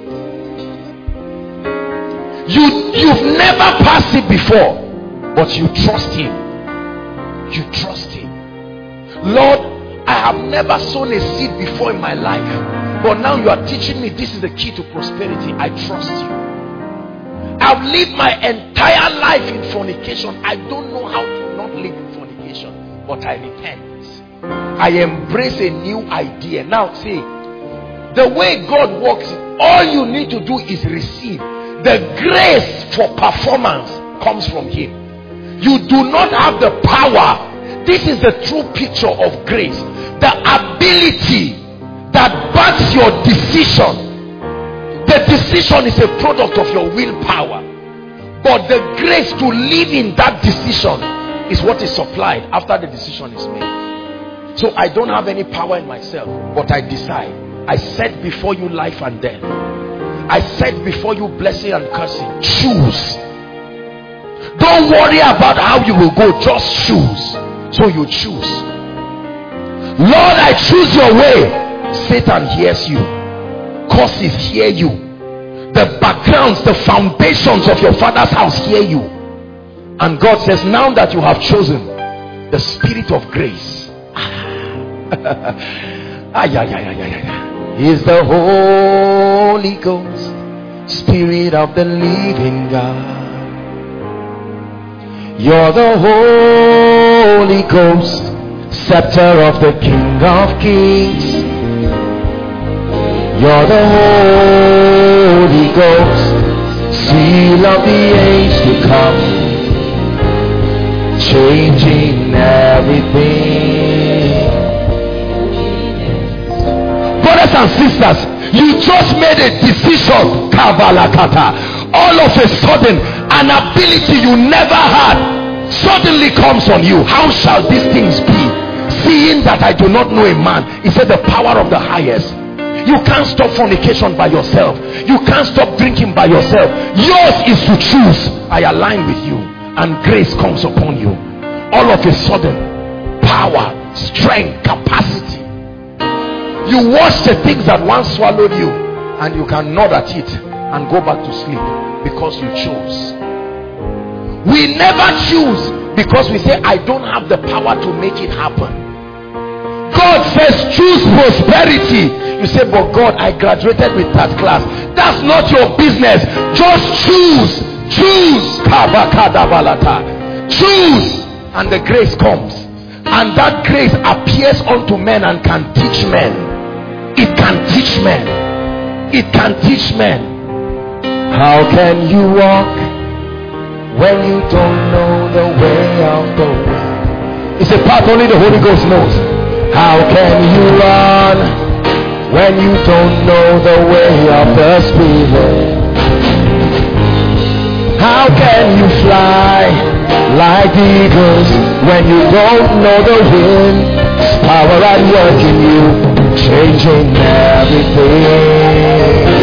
D: You, you've never passed it before, but you trust him. You trust him. Lord, I have never sown a seed before in my life, but now you are teaching me this is the key to prosperity. I trust you. I've lived my entire life in fornication. I don't know how to not live in fornication, but I repent. I embrace a new idea. Now see, the way God works, all you need to do is receive. The grace for performance comes from him. You do not have the power. This is the true picture of grace. The ability that backs your decision. The decision is a product of your willpower. But the grace to live in that decision is what is supplied after the decision is made. So I don't have any power in myself, but I decide. I set before you life and death. I set before you blessing and cursing. Choose. Don't worry about how you will go. Just choose. So you choose. Lord, I choose your way. Satan hears you. Curses hear you. The backgrounds, the foundations of your father's house hear you. And God says, now that you have chosen the spirit of grace, ah, yeah, yeah, yeah, yeah, yeah, is the Holy Ghost, Spirit of the living God. You're the Holy Ghost, scepter of the King of Kings. You're the Holy Ghost,
C: seal of the age to come, changing everything. Brothers and sisters, you just made a decision, Kavalakata. All of a sudden, an ability you never had suddenly comes on you. How shall these things be? Seeing that I do not know a man. He said the power of the highest. You can't stop fornication by yourself. You can't stop drinking by yourself. Yours is to choose. I align with you, and grace comes upon you. All of a sudden, power, strength, capacity. You watch the things that once swallowed you, and you can nod at it and go back to sleep because you chose. We never choose because we say, I don't have the power to make it happen. God says choose prosperity. You say, but God, I graduated with that class. That's not your business. Just choose. Choose. Choose. And the grace comes. And that grace appears unto men and can teach men. It can teach men. It can teach men. How can you walk when you don't know the way of the way? It's a part only the Holy Ghost knows. How can you run when you don't know the way of the Spirit? How can you fly like eagles when you don't know the wind's power at work in you, changing everything?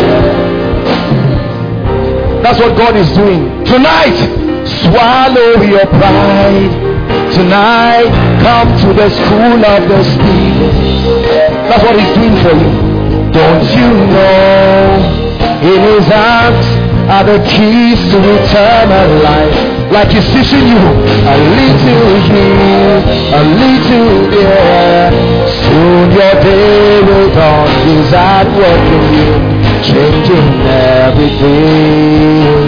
C: That's what God is doing tonight. Swallow your pride. Tonight, come to the school of the Spirit. That's what he's doing for you. Don't you know in his arms are the keys to eternal life? Like he's teaching you a little here, a little there. Soon your day will dawn. He's at work in you, changing everything.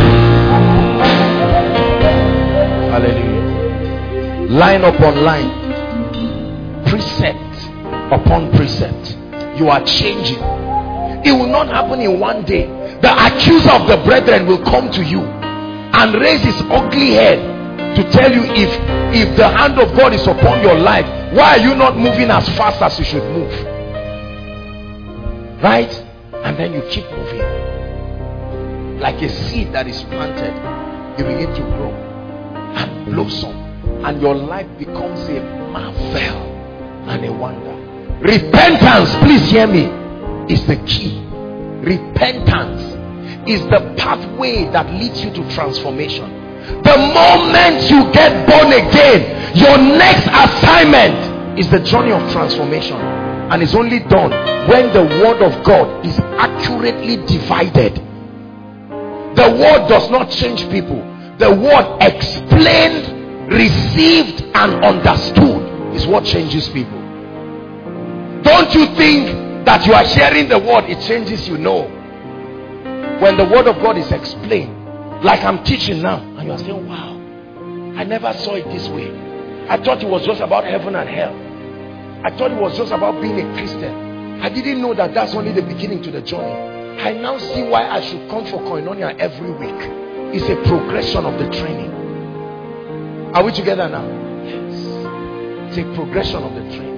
C: Hallelujah. Line upon line, precept upon precept, you are changing. It will not happen in one day. The accuser of the brethren will come to you and raise his ugly head to tell you, if if the hand of God is upon your life, why are you not moving as fast as you should move? Right? And then you keep moving. Like a seed that is planted, you begin to grow and blossom. And your life becomes a marvel and a wonder. Repentance, please hear me, is the key. Repentance is the pathway that leads you to transformation. The moment you get born again, your next assignment is the journey of transformation. And it's only done when the word of God is accurately divided. The word does not change people. The word explained, received and understood is what changes people. Don't you think that you are sharing the word, it changes you? No. When the word of God is explained, like I'm teaching now, and you are saying, wow, I never saw it this way. I thought it was just about heaven and hell. I thought it was just about being a Christian. I didn't know that that's only the beginning to the journey. I now see why I should come for Koinonia every week. It's a progression of the training. Are we together now? Yes. It's a progression of the training.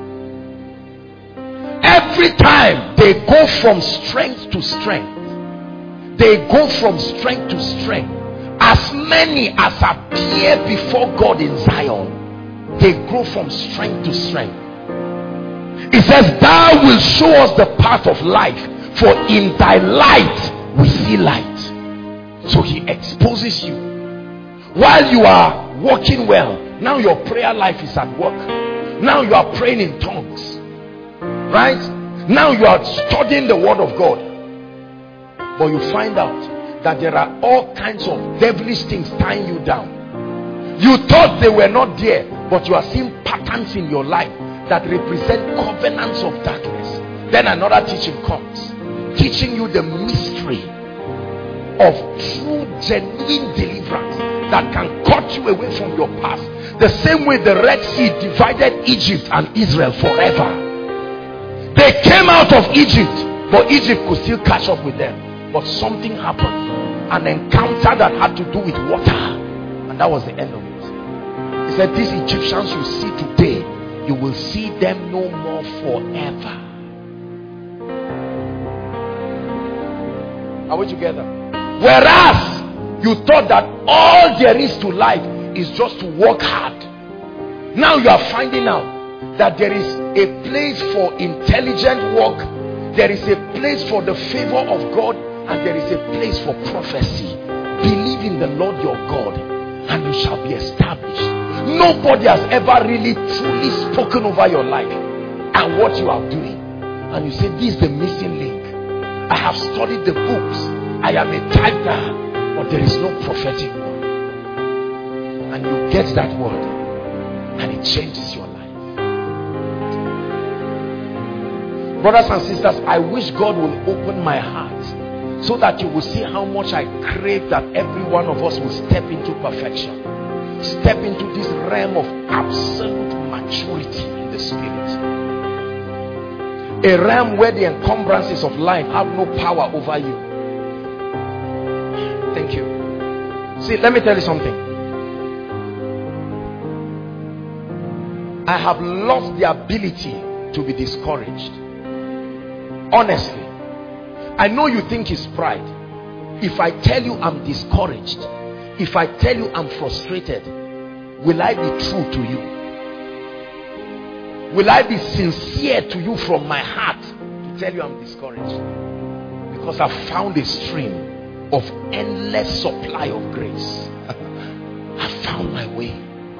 C: Every time they go from strength to strength. They go from strength to strength. As many as appear before God in Zion, they grow from strength to strength. It says, thou wilt show us the path of life, for in thy light we see light. So he exposes you. While you are working well, now your prayer life is at work. Now you are praying in tongues, right? Now you are studying the word of God, but you find out that there are all kinds of devilish things tying you down. You thought they were not there, but you are seeing patterns in your life that represent covenants of darkness. Then another teaching comes, teaching you the mystery of true, genuine deliverance that can cut you away from your past. The same way the Red Sea divided Egypt and Israel forever. They came out of Egypt, but Egypt could still catch up with them. But something happened.
D: an encounter that had to do with water, and that was the end of it. He said, these Egyptians you see today, you will see them no more forever. Are we together? Whereas you thought that all there is to life is just to work hard, now you are finding out that there is a place for intelligent work, there is a place for the favor of God, and there is a place for prophecy. Believe in the Lord your God and you shall be established. Nobody has ever really truly spoken over your life and what you are doing, and you say, this is the missing link. I have studied the books, I am a typer, but there is no prophetic word. And you get that word and it changes your life. Brothers and sisters, I wish God will open my heart so that you will see how much I crave that every one of us will step into perfection, step into this realm of absolute maturity in the spirit, a realm where the encumbrances of life have no power over you. Thank you. See, let me tell you something. I have lost the ability to be discouraged. Honestly, I know you think it's pride. If I tell you I'm discouraged, if I tell you I'm frustrated, will I be true to you? Will I be sincere to you from my heart to tell you I'm discouraged? Because I've found a stream of endless supply of grace. I found my way.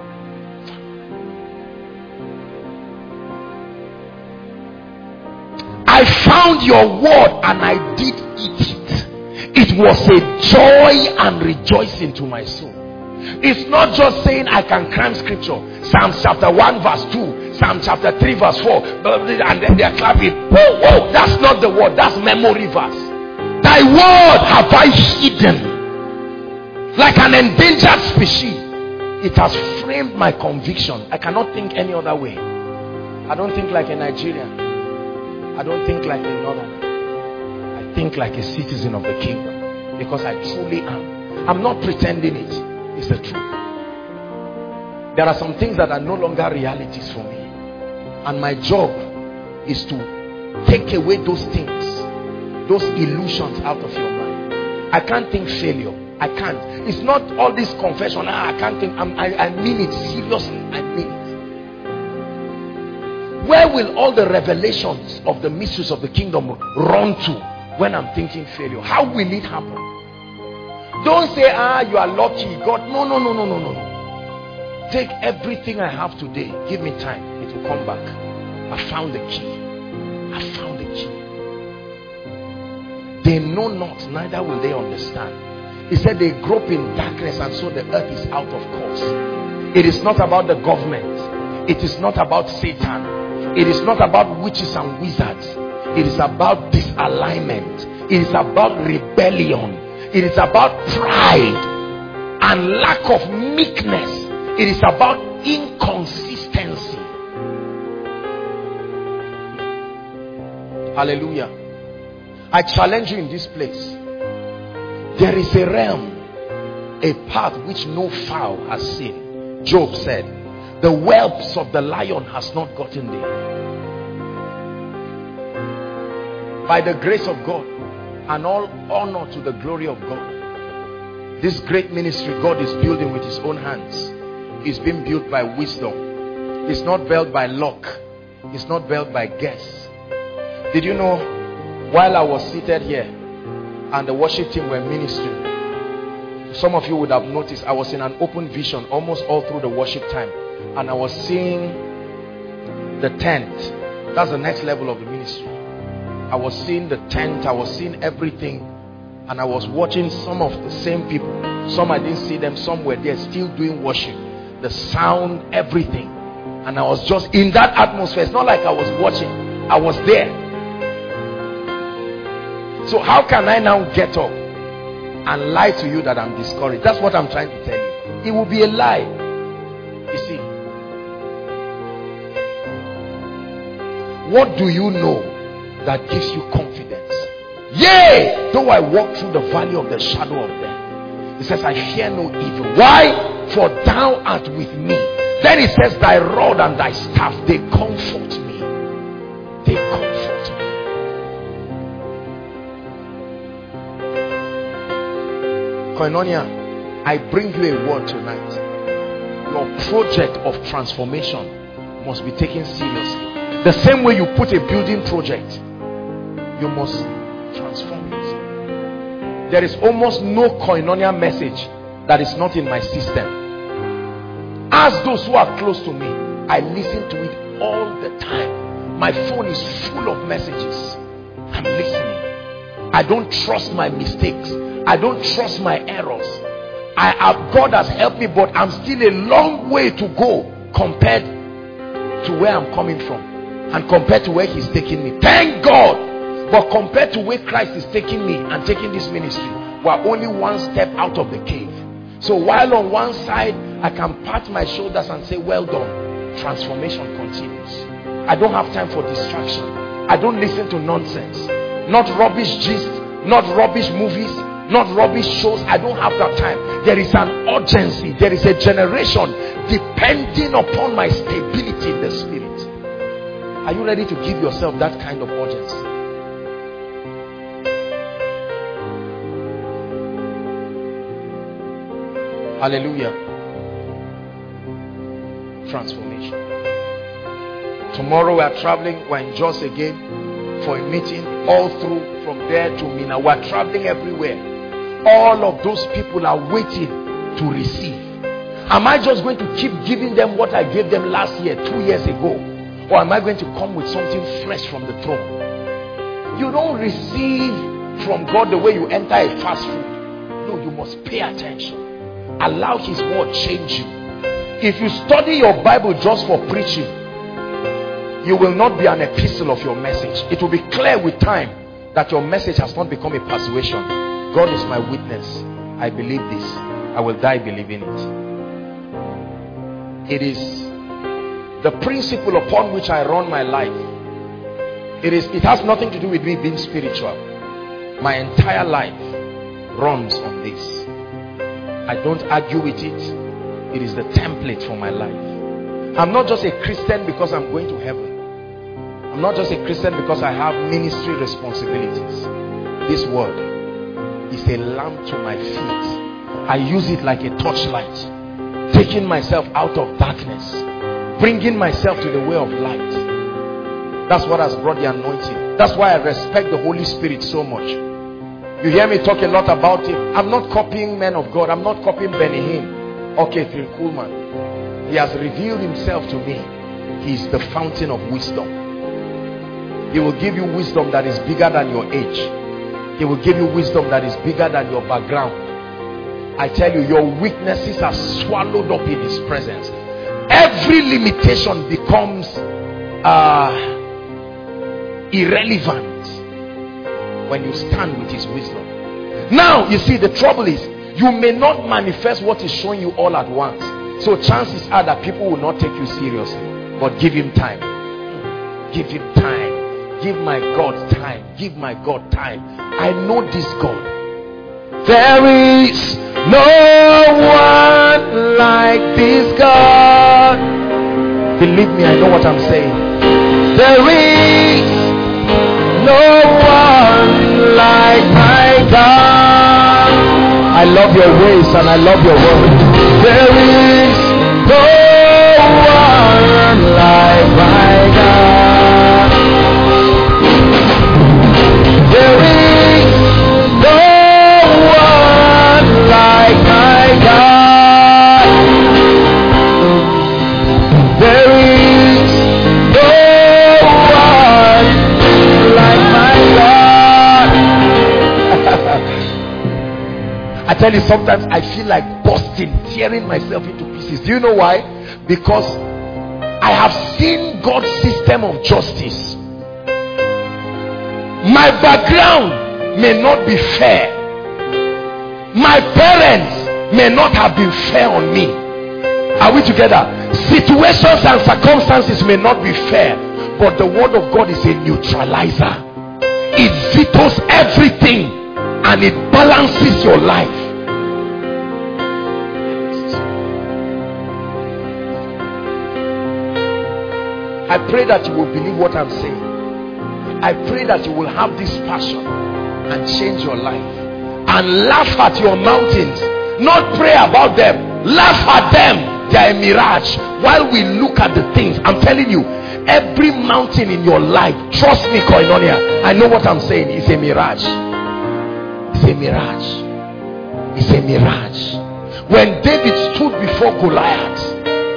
D: I found your word and I did eat it. It was a joy and rejoicing to my soul. It's not just saying I can cram scripture. Psalms chapter one verse two, Psalm chapter three verse four, and then they're clapping. Whoa, whoa, that's not the word, that's memory verse. Thy word have I hidden like an endangered species. It has framed my conviction. I cannot think any other way. I don't think like a Nigerian. I don't think like a northerner. I think like a citizen of the kingdom, because I truly am. I'm not pretending it. It's the truth. There are some things that are no longer realities for me, and my job is to take away those things, those illusions out of your mind. I can't think failure. I can't. It's not all this confession. Ah, I can't think. I'm, I, I mean it seriously. I mean it. Where will all the revelations of the mysteries of the kingdom run to when I'm thinking failure? How will it happen? Don't say, ah, you are lucky, God. No, no, no, no, no, no. Take everything I have today. Give me time. It will come back. I found the key. I found the key. They know not, neither will they understand. He said they grope in darkness, and so the earth is out of course. It is not about the government. It is not about Satan. It is not about witches and wizards. It is about disalignment. It is about rebellion. It is about pride and lack of meekness. It is about inconsistency. Hallelujah. I challenge you in this place. There is a realm, a path which no fowl has seen. Job said, the whelps of the lion has not gotten there. By the grace of God and all honor to the glory of God, this great ministry God is building with his own hands is being built by wisdom. It's not built by luck. It's not built by guess. Did you know, while I was seated here and the worship team were ministering, some of you would have noticed I was in an open vision almost all through the worship time. And I was seeing the tent. That's the next level of the ministry. I was seeing the tent. I was seeing everything. And I was watching some of the same people. Some I didn't see them. Some were there still doing worship. The sound, everything. And I was just in that atmosphere. It's not like I was watching. I was there. So how can I now get up and lie to you that I'm discouraged? That's what I'm trying to tell you. It will be a lie. You see, what do you know that gives you confidence Yea, though I walk through the valley of the shadow of death. He says, I fear no evil. Why? For thou art with me. Then he says, thy rod and thy staff, they comfort me. They comfort me. Koinonia, I bring you a word tonight. Your project of transformation must be taken seriously. The same way you put a building project, you must transform it. There is almost no Koinonia message that is not in my system. Ask those who are close to me. I listen to it all the time. My phone is full of messages. I'm listening. I don't trust my mistakes. I don't trust my errors. I have, God has helped me, but I'm still a long way to go compared to where I'm coming from and compared to where he's taking me. Thank God. But compared to where Christ is taking me and taking this ministry, we're only one step out of the cave. So while on one side I can pat my shoulders and say, well done, transformation continues. I don't have time for distraction. I don't listen to nonsense. Not rubbish gist, not rubbish movies, not rubbish shows. I don't have that time. There is an urgency. There is a generation depending upon my stability in the spirit. Are you ready to give yourself that kind of urgency? Hallelujah. Transformation. Tomorrow we are traveling. We're in Jos again for a meeting. All through from there to Mina. We're traveling everywhere. All of those people are waiting to receive. Am I just going to keep giving them what I gave them last year, two years ago? Or am I going to come with something fresh from the throne? You don't receive from God the way you enter a fast food. No, you must pay attention. Allow his word change you. If you study your Bible just for preaching, you will not be an epistle of your message. It will be clear with time that your message has not become a persuasion. God is my witness. I believe this. I will die believing it. It is the principle upon which I run my life. It is. It has nothing to do with me being spiritual. My entire life runs on this. I don't argue with it. It is the template for my life. I'm not just a Christian because I'm going to heaven. I'm not just a Christian because I have ministry responsibilities. This word is a lamp to my feet. I use it like a torchlight, taking myself out of darkness, bringing myself to the way of light. That's what has brought the anointing. That's why I respect the Holy Spirit so much. You hear me talk a lot about him. I'm not copying men of God. I'm not copying Benny Hinn or Catherine Kuhlman. He has revealed himself to me. He is the fountain of wisdom. He will give you wisdom that is bigger than your age. He will give you wisdom that is bigger than your background. I tell you, your weaknesses are swallowed up in his presence. Every limitation becomes uh, irrelevant when you stand with his wisdom. Now, you see, the trouble is, you may not manifest what is showing you all at once. So chances are that people will not take you seriously. But give him time. Give him time. Give my God time. Give my God time. I know this God. There is no one like this God. Believe me, I know what I'm saying. There is no one like my God. I love your ways and I love your word. There is no one like my God. There is no one like my God. There is no one like my God. I tell you, sometimes I feel like busting, tearing myself into pieces. Do you know why? Because I have seen God's system of justice. My background may not be fair. My parents may not have been fair on me. Are we together? Situations and circumstances may not be fair, but the word of God is a neutralizer. it vetoes everything and it balances your life. I pray that you will believe what I'm saying. I pray that you will have this passion and change your life and laugh at your mountains, not pray about them. Laugh at them. They are a mirage while we look at the things. I'm telling you, every mountain in your life, trust me, Koinonia, I know what I'm saying, it's a mirage. It's a mirage. It's a mirage. When David stood before Goliath,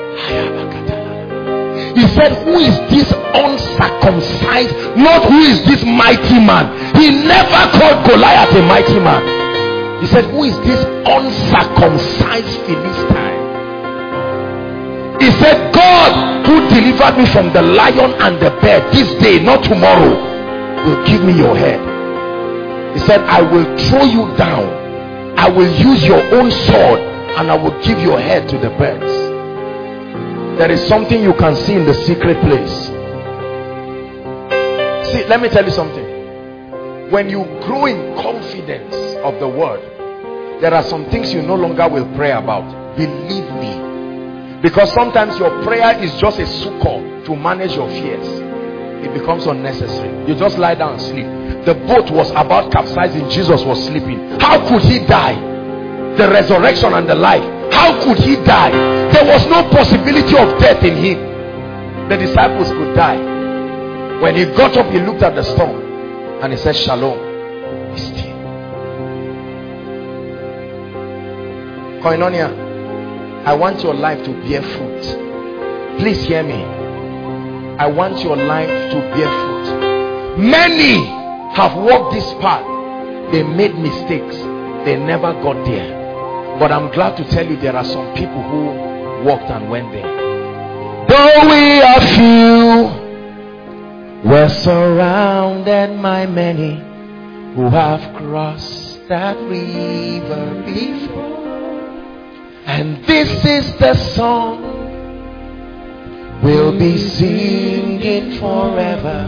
D: he said, who is this uncircumcised? Not who is this mighty man. He never called Goliath a mighty man. He said, who is this uncircumcised Philistine? He said, God who delivered me from the lion and the bear this day, not tomorrow, will give me your head. He said, I will throw you down. I will use your own sword and I will give your head to the birds. There is something you can see in the secret place. See, let me tell you something. When you grow in confidence of the word, there are some things you no longer will pray about. Believe me. Because sometimes your prayer is just a succor to manage your fears. It becomes unnecessary. You just lie down and sleep. The boat was about capsizing. Jesus was sleeping. How could he die? The resurrection and the life. How could he die? There was no possibility of death in him. The disciples could die. When he got up, he looked at the storm and he said, Shalom, be still. Koinonia, I want your life to bear fruit. Please hear me. I want your life to bear fruit. Many have walked this path. They made mistakes. They never got there. But I'm glad to tell you there are some people who walked and went there. Though we are few, we're surrounded by many who have crossed that river before. And this is the song we'll be singing forever.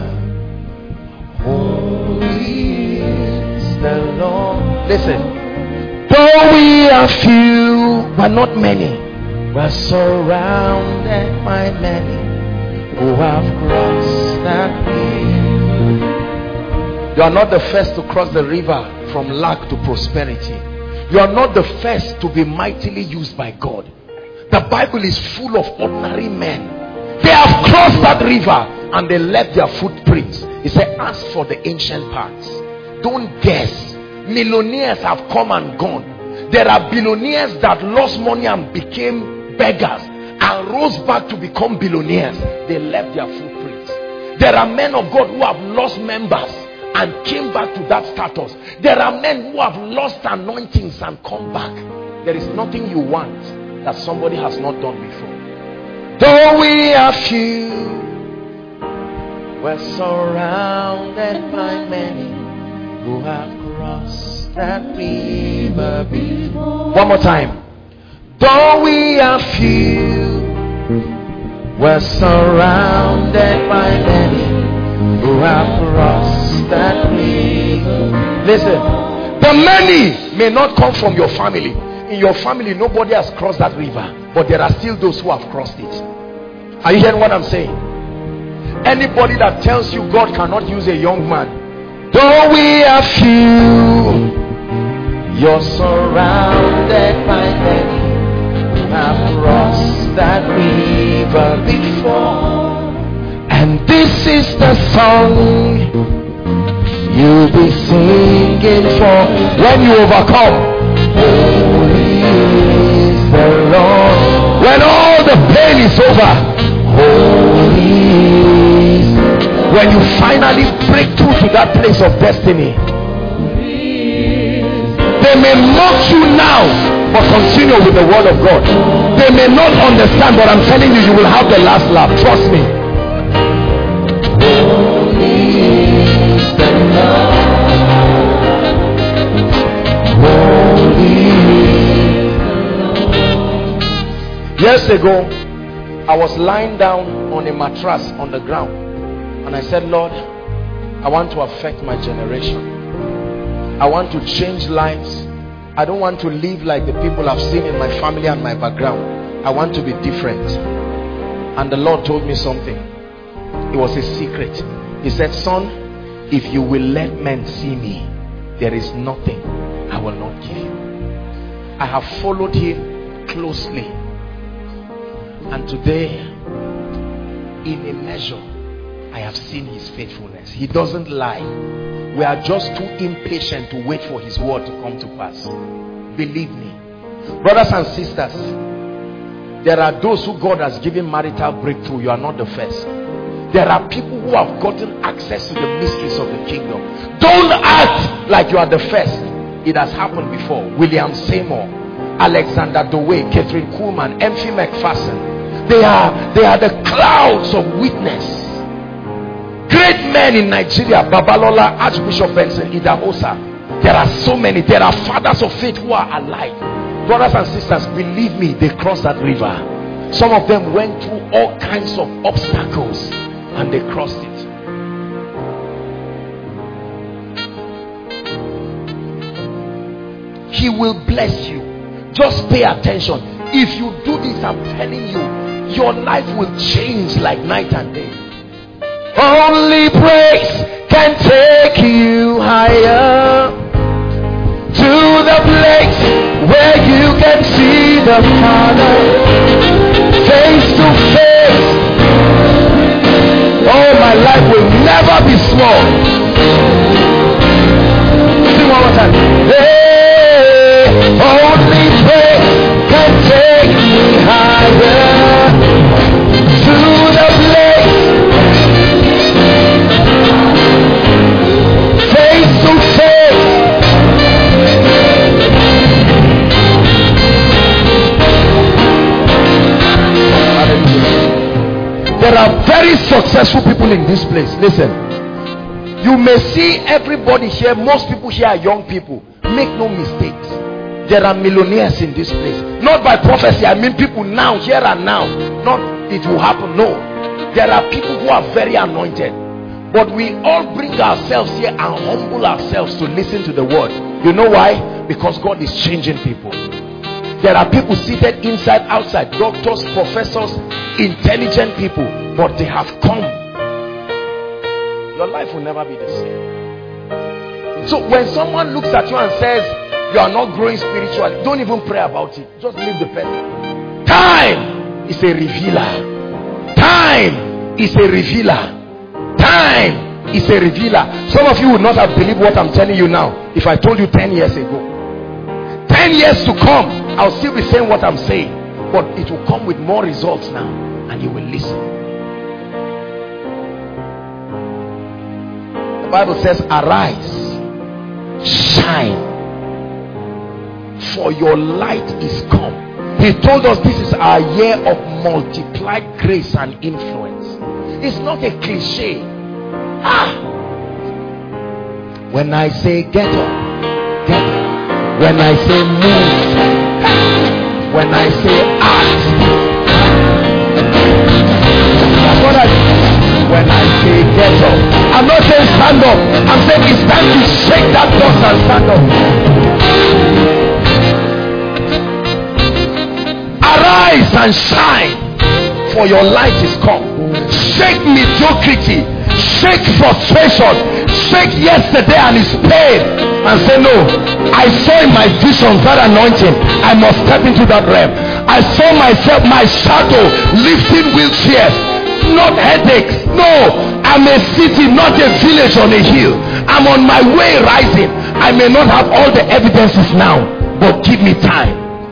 D: Holy is the Lord. Listen. Though we are few, but not many, we're surrounded by many who have crossed that river. You are not the first to cross the river from lack to prosperity. You are not the first to be mightily used by God. The Bible is full of ordinary men. They have crossed that river and they left their footprints. He said, ask for the ancient paths. Don't guess. Millionaires have come and gone. There are billionaires that lost money and became beggars and rose back to become billionaires. They left their footprints. There are men of God who have lost members and came back to that status. There are men who have lost anointings and come back. There is nothing you want that somebody has not done before. Though we are few, we're surrounded by many who have crossed that river before. One more time. Though we are few, we're surrounded by many who have crossed that river. Listen, the many may not come from your family. In your family, nobody has crossed that river, but there are still those who have crossed it. Are you hearing what I'm saying? Anybody that tells you God cannot use a young man, though we are few, you're surrounded by many who have crossed that river before. And this is the song you'll be singing for when you overcome. Holy is the Lord. When all the pain is over, holy is. When you finally break through to that place of destiny, they may mock you now, but continue with the word of God. They may not understand, but I'm telling you, you will have the last laugh. Trust me. Holy is the Lord. Holy is the Lord. Years ago, I was lying down on a mattress on the ground. And I said, Lord, I want to affect my generation. I want to change lives. I don't want to live like the people I've seen in my family and my background. I want to be different. And the Lord told me something. It was a secret. He said, son, if you will let men see me, there is nothing I will not give you. I have followed him closely. And today, in a measure, I have seen his faithfulness. He doesn't lie. We are just too impatient to wait for his word to come to pass. Believe me. Brothers and sisters, there are those who God has given marital breakthrough. You are not the first. There are people who have gotten access to the mysteries of the kingdom. Don't act like you are the first. It has happened before. William Seymour, Alexander Dewey, Catherine Kuhlman, M F McPherson. They are, they are the clouds of witness. Great men in Nigeria, Babalola, Archbishop Benson Idahosa. There are so many. There are fathers of faith who are alive. Brothers and sisters, believe me, they crossed that river. Some of them went through all kinds of obstacles and they crossed it. He will bless you. Just pay attention. If you do this, I'm telling you, your life will change like night and day. Only praise can take you higher to the place where you can see the Father face to face. Oh, my life will never be small. Sing one more time. Hey, only praise can take me higher to the place face to face. There are very successful people in this place. Listen, you may see everybody here, most people here are young people. Make no mistakes. There are millionaires in this place. Not by prophecy, I mean people now, here and now. Not it will happen, no. There are people who are very anointed. But we all bring ourselves here and humble ourselves to listen to the word. You know why? Because God is changing people. There are people seated inside, outside, doctors, professors, intelligent people, but they have come. Your life will never be the same. So when someone looks at you and says you are not growing spiritually, don't even pray about it. Just leave the person. Time is a revealer. Time is a revealer. Time is a revealer. Some of you would not have believed what I'm telling you now if I told you ten years ago. ten years to come, I'll still be saying what I'm saying, but it will come with more results now, and you will listen. The Bible says, arise, shine, for your light is come. He told us this is our year of multiplied grace and influence. It's not a cliche. Ah, when I say get up, get up. When I say move, when I say act, that's what I do. When I say get up, I'm not saying stand up. I'm saying it's time to shake that dust and stand up. Arise and shine, for your light is come. Shake mediocrity, shake frustration, shake yesterday and its pain, and say, no, I saw in my visions that anointing. I must step into that realm. I saw myself, my shadow, lifting wheelchairs, not headaches. No, I'm a city, not a village on a hill. I'm on my way rising. I may not have all the evidences now, but give me time.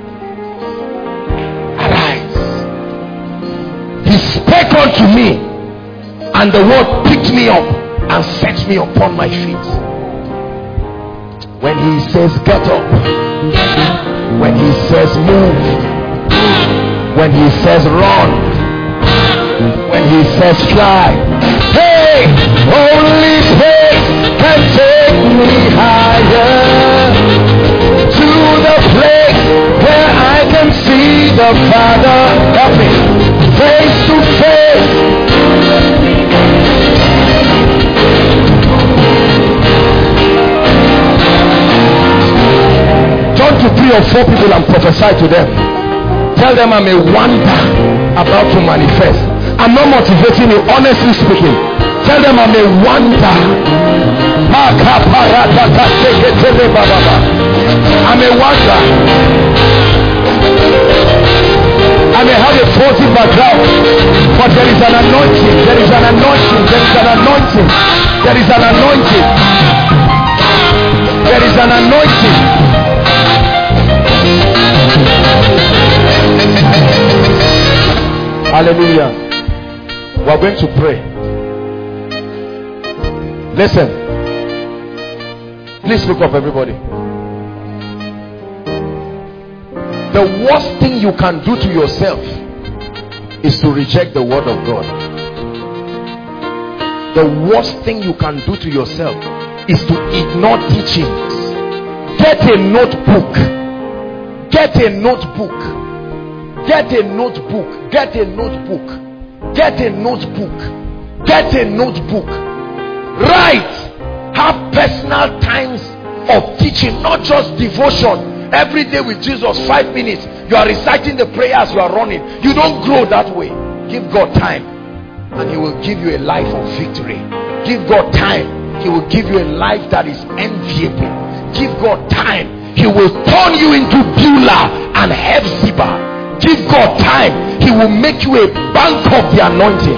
D: Arise. He spake unto me, and the word picked me up and set me upon my feet. When he says get up, when he says move, when he says run, when he says fly, hey, only faith can take me higher to the place where I can see the Father. Help me, face to face.
C: three or four people and prophesy to them. Tell them I'm a wonder about to manifest. I'm not motivating you, honestly speaking. Tell them I'm a wonder. I'm a wonder. I may have a faulty background, but there is an anointing. There is an anointing. There is an anointing. There is an anointing. There is an anointing. Hallelujah. We are going to pray. Listen. Please look up, everybody. The worst thing you can do to yourself is to reject the word of God. The worst thing you can do to yourself is to ignore teachings. Get a notebook. Get a notebook. Get a notebook. Get a notebook. Get a notebook. Get a notebook. Write. Have personal times of teaching, not just devotion. Every day with Jesus, five minutes. You are reciting the prayers, you are running. You don't grow that way. Give God time, and He will give you a life of victory. Give God time. He will give you a life that is enviable. Give God time. He will turn you into Beulah and Hephzibah. Give God time. He will make you a bank of the anointing.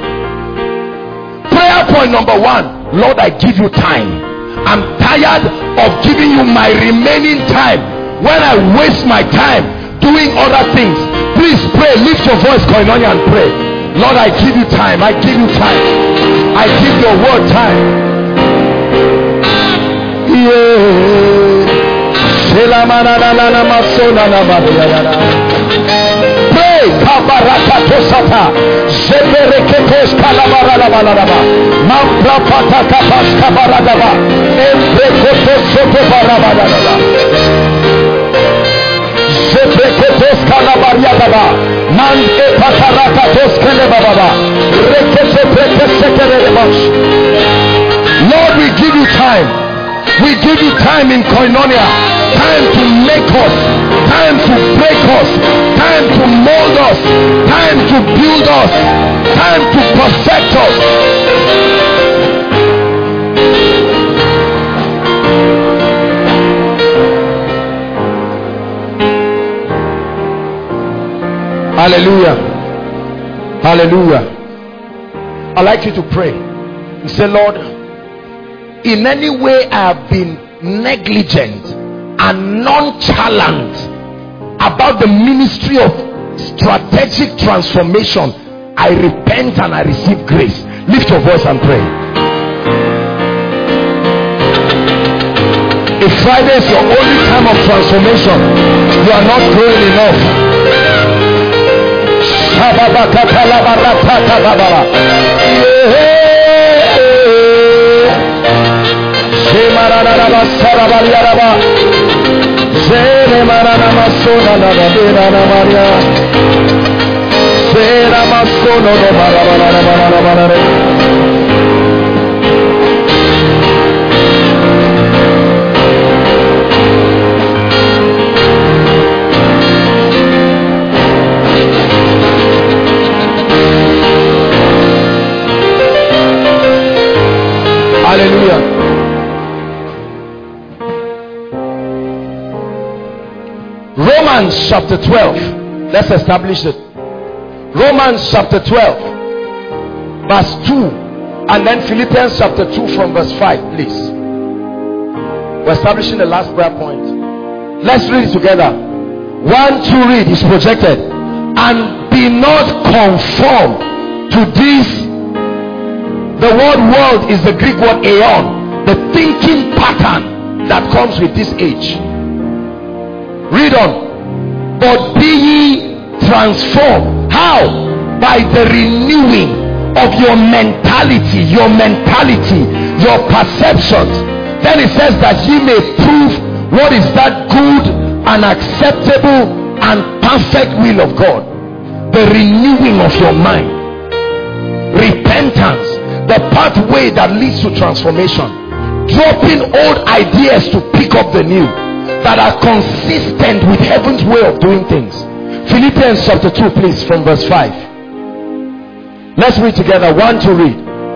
C: Prayer point number one. Lord, I give you time. I'm tired of giving you my remaining time. When I waste my time doing other things, please pray. Lift your voice, Koinonia, and pray. Lord, I give you time. I give you time. I give your word time. Pray. Kabarakatosata. Zebereketos kalabaralabalaba. Mamprapata kapas kabaradaba. Emprekotos sotobarabadaba. Zebereketos kalabariadaba. Mande patarakatos kelebababa. Rekete prekesekerebash. Lord, we give you time. We give you time in Koinonia. Time to make us. Time to break us. Time to mold us. Time to build us. Time to perfect us. Hallelujah. Hallelujah. I'd like you to pray. You say, Lord, in any way I have been negligent and nonchalant about the ministry of strategic transformation, I repent and I receive grace. Lift your voice and pray. If Friday is your only time of transformation, you are not growing enough. Hallelujah. Romans chapter twelve. Let's establish it. Romans chapter twelve verse two, and then Philippians chapter two from verse five, please. We're establishing the last prayer point. Let's read it together. One, two, read. It's projected. And be not conformed to this. The word world is the Greek word aeon, the thinking pattern that comes with this age. Read on. But be ye transformed. How? By the renewing of your mentality, your mentality, your perceptions. Then it says that ye may prove what is that good and acceptable and perfect will of God. The renewing of your mind. Repentance, the pathway that leads to transformation. Dropping old ideas to pick up the new. that are consistent with heaven's way of doing things. Philippians chapter two, please, from verse five. Let's read together. One to read.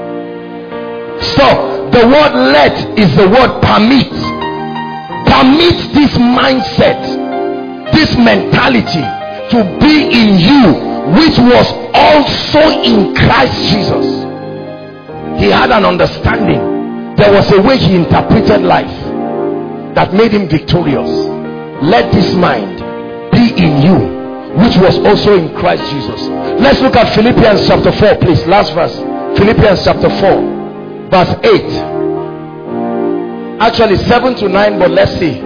C: Stop. The word let is the word permit. Permit this mindset, this mentality to be in you, which was also in Christ Jesus. He had an understanding. There was a way he interpreted life that made him victorious. Let this mind be in you, which was also in Christ Jesus. Let's look at Philippians chapter four, please. Last verse. Philippians chapter four, verse eight. Actually seven to nine, but let's see.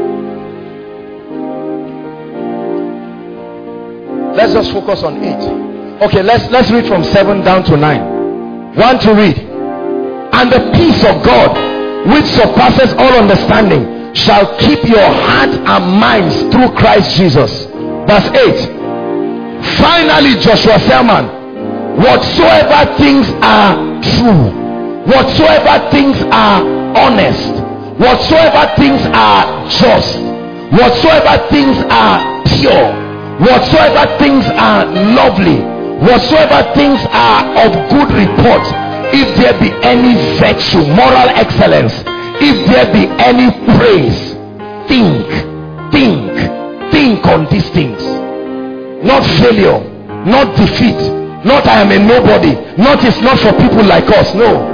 C: Let's just focus on eight. Okay, let's let's read from seven down to nine. One to read. And the peace of God, which surpasses all understanding, shall keep your heart and minds through Christ Jesus. Verse eight. Finally, Joshua Selman, whatsoever things are true, whatsoever things are honest, whatsoever things are just, whatsoever things are pure, whatsoever things are lovely, whatsoever things are of good report, if there be any virtue, moral excellence, if there be any praise, think, think, think on these things. Not failure, not defeat, not I am a nobody, not it's not for people like us. No.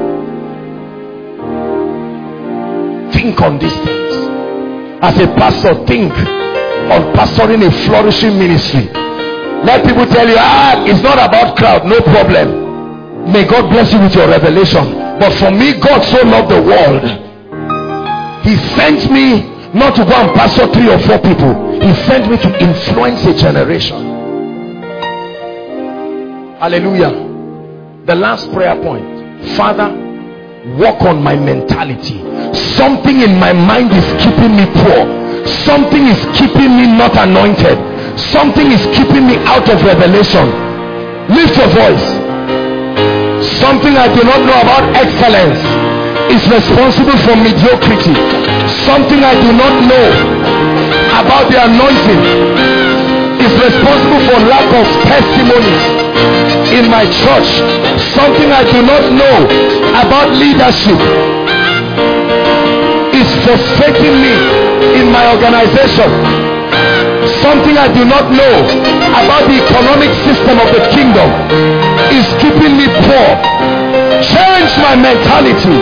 C: Think on these things. As a pastor, think on pastoring a flourishing ministry. Let people tell you, ah, it's not about crowd. No problem. May God bless you with your revelation. But for me, God so loved the world, he sent me not to go and pastor three or four people. He sent me to influence a generation. Hallelujah. The last prayer point. Father, work on my mentality. Something in my mind is keeping me poor. Something is keeping me not anointed. Something is keeping me out of revelation. Lift your voice. Something I do not know about excellence is responsible for mediocrity. Something I do not know about the anointing is responsible for lack of testimonies in my church. Something I do not know about leadership is frustrating me in my organization. Something I do not know about the economic system of the kingdom is keeping me poor. Change my mentality.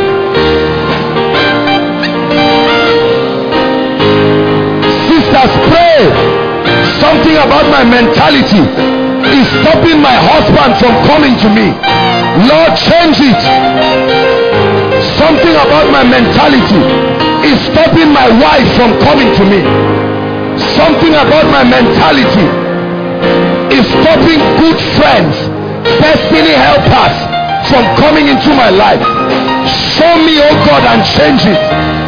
C: Sisters, pray. Something about my mentality is stopping my husband from coming to me. Lord, change it. Something about my mentality is stopping my wife from coming to me. Something about my mentality is stopping good friends, destiny helpers from coming into my life. Show me, oh God, and change it.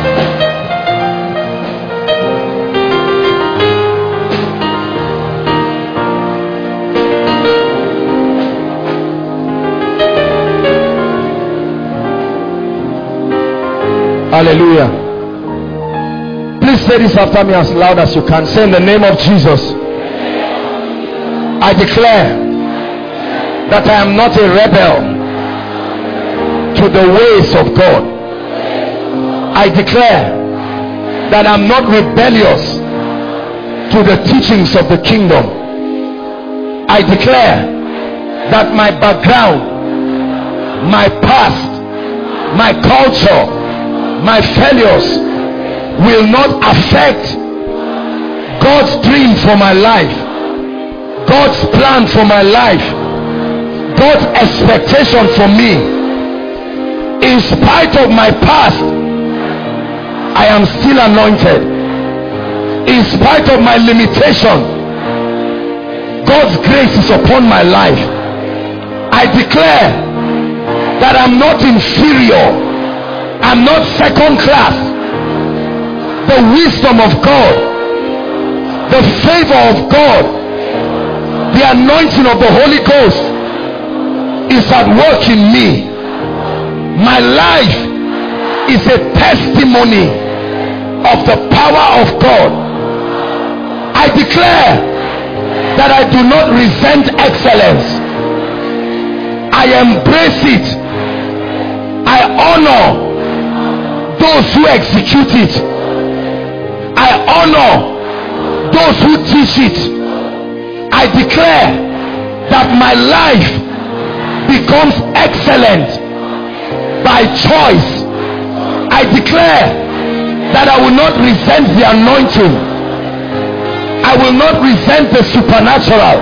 C: Hallelujah. Please say this after me as loud as you can. Say, in the name of Jesus, I declare that I am not a rebel to the ways of God. I declare that I'm not rebellious to the teachings of the kingdom. I declare that my background, my past, my culture, my failures will not affect God's dream for my life, God's plan for my life, God's expectation for me. In spite of my past, I am still anointed. In spite of my limitation, God's grace is upon my life. I declare that I'm not inferior, I'm not second class. The wisdom of God, the favor of God, the anointing of the Holy Ghost is at work in me. My life is a testimony of the power of God. I declare that I do not resent excellence. I embrace it. I honor those who execute it. I honor those who teach it. I declare that my life becomes excellent by choice. I declare that I will not resent the anointing. I will not resent the supernatural.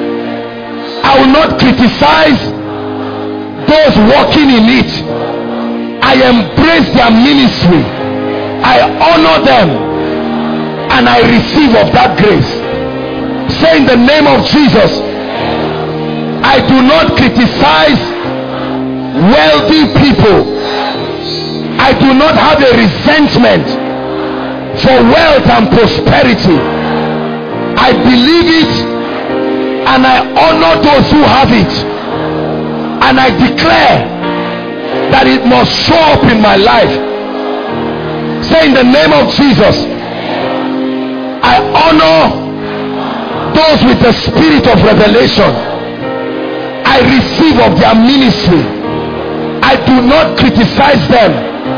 C: I will not criticize those walking in it. I embrace their ministry. I honor them and I receive of that grace. Say in the name of Jesus, I do not criticize wealthy people. I do not have a resentment for wealth and prosperity. I believe it and I honor those who have it, and I declare that it must show up in my life. Say in the name of Jesus, I honor those with the spirit of revelation. I receive of their ministry. I do not criticize them,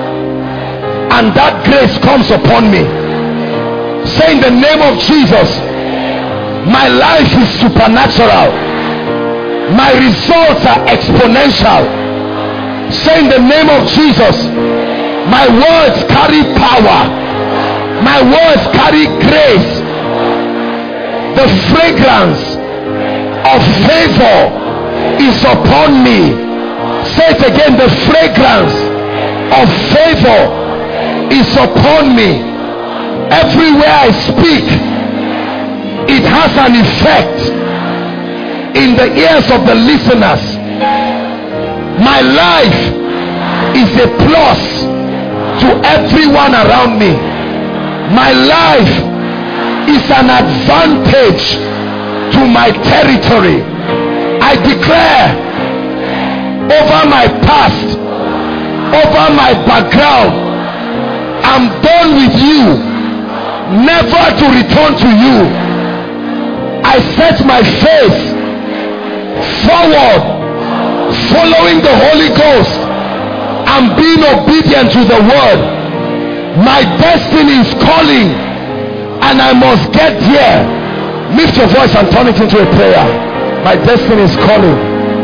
C: and that grace comes upon me. Say in the name of Jesus, my life is supernatural. My results are exponential. Say in the name of Jesus, my words carry power. My words carry grace. The fragrance of favor is upon me. Say it again, the fragrance of favor is upon me. Everywhere I speak, it has an effect in the ears of the listeners. My life is a plus to everyone around me. My life is an advantage to my territory. I declare over my past, over my background, I'm done with you, never to return to you. I set my face forward, following the Holy Ghost and being obedient to the word. My destiny is calling and I must get there. Lift your voice and turn it into a prayer. My destiny is calling.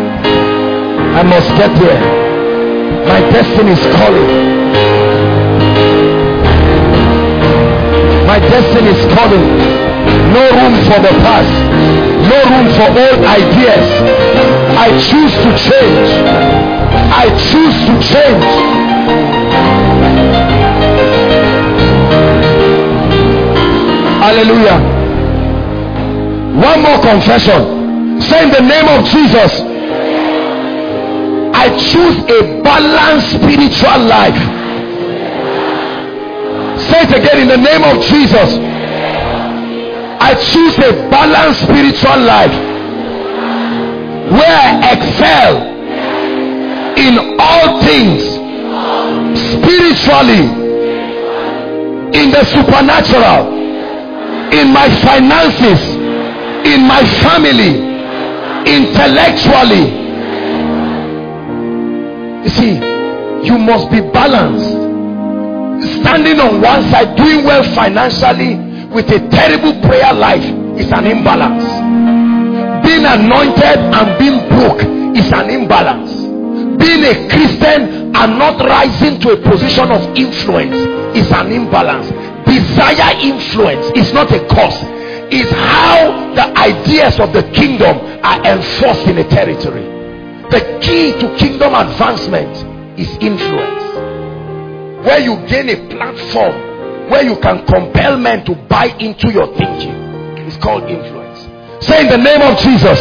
C: I must get there. My destiny is calling. My destiny is calling. No room for the past. No room for old ideas. I choose to change. I choose to change. Hallelujah. One more confession. Say in the name of Jesus, I choose a balanced spiritual life. Say it again, in the name of Jesus, I choose a balanced spiritual life where I excel in all things, spiritually, in the supernatural, in my finances, in my family, intellectually. You see, you must be balanced. Standing on one side, doing well financially with a terrible prayer life is an imbalance. Being anointed and being broke is an imbalance. Being a Christian and not rising to a position of influence is an imbalance. Desire influence is not a cost. It's how the ideas of the kingdom are enforced in a territory. The key to kingdom advancement is influence. Where you gain a platform where you can compel men to buy into your thinking. It's called influence. Say in the name of Jesus,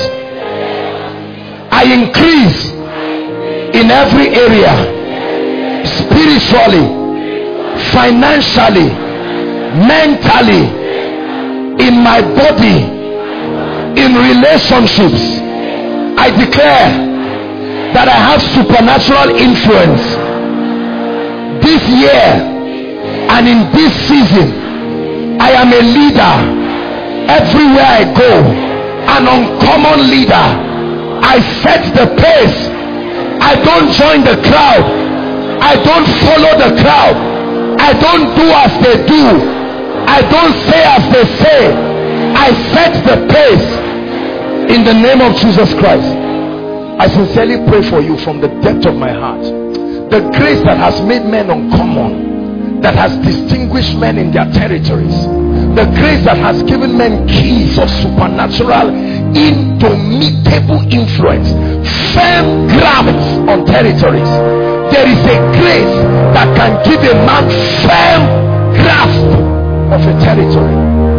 C: I increase in every area, spiritually, financially, mentally, in my body, in relationships. I declare that I have supernatural influence. This year And in this season, I am a leader. Everywhere I go, an uncommon leader. I set the pace. I don't join the crowd. I don't follow the crowd. I don't do as they do. I don't say as they say. I set the pace in the name of Jesus Christ. I sincerely pray for you from the depth of my heart. The grace that has made men uncommon, that has distinguished men in their territories, the grace that has given men keys of supernatural, indomitable influence, firm grasps on territories. There is a grace that can give a man firm grasp of a territory.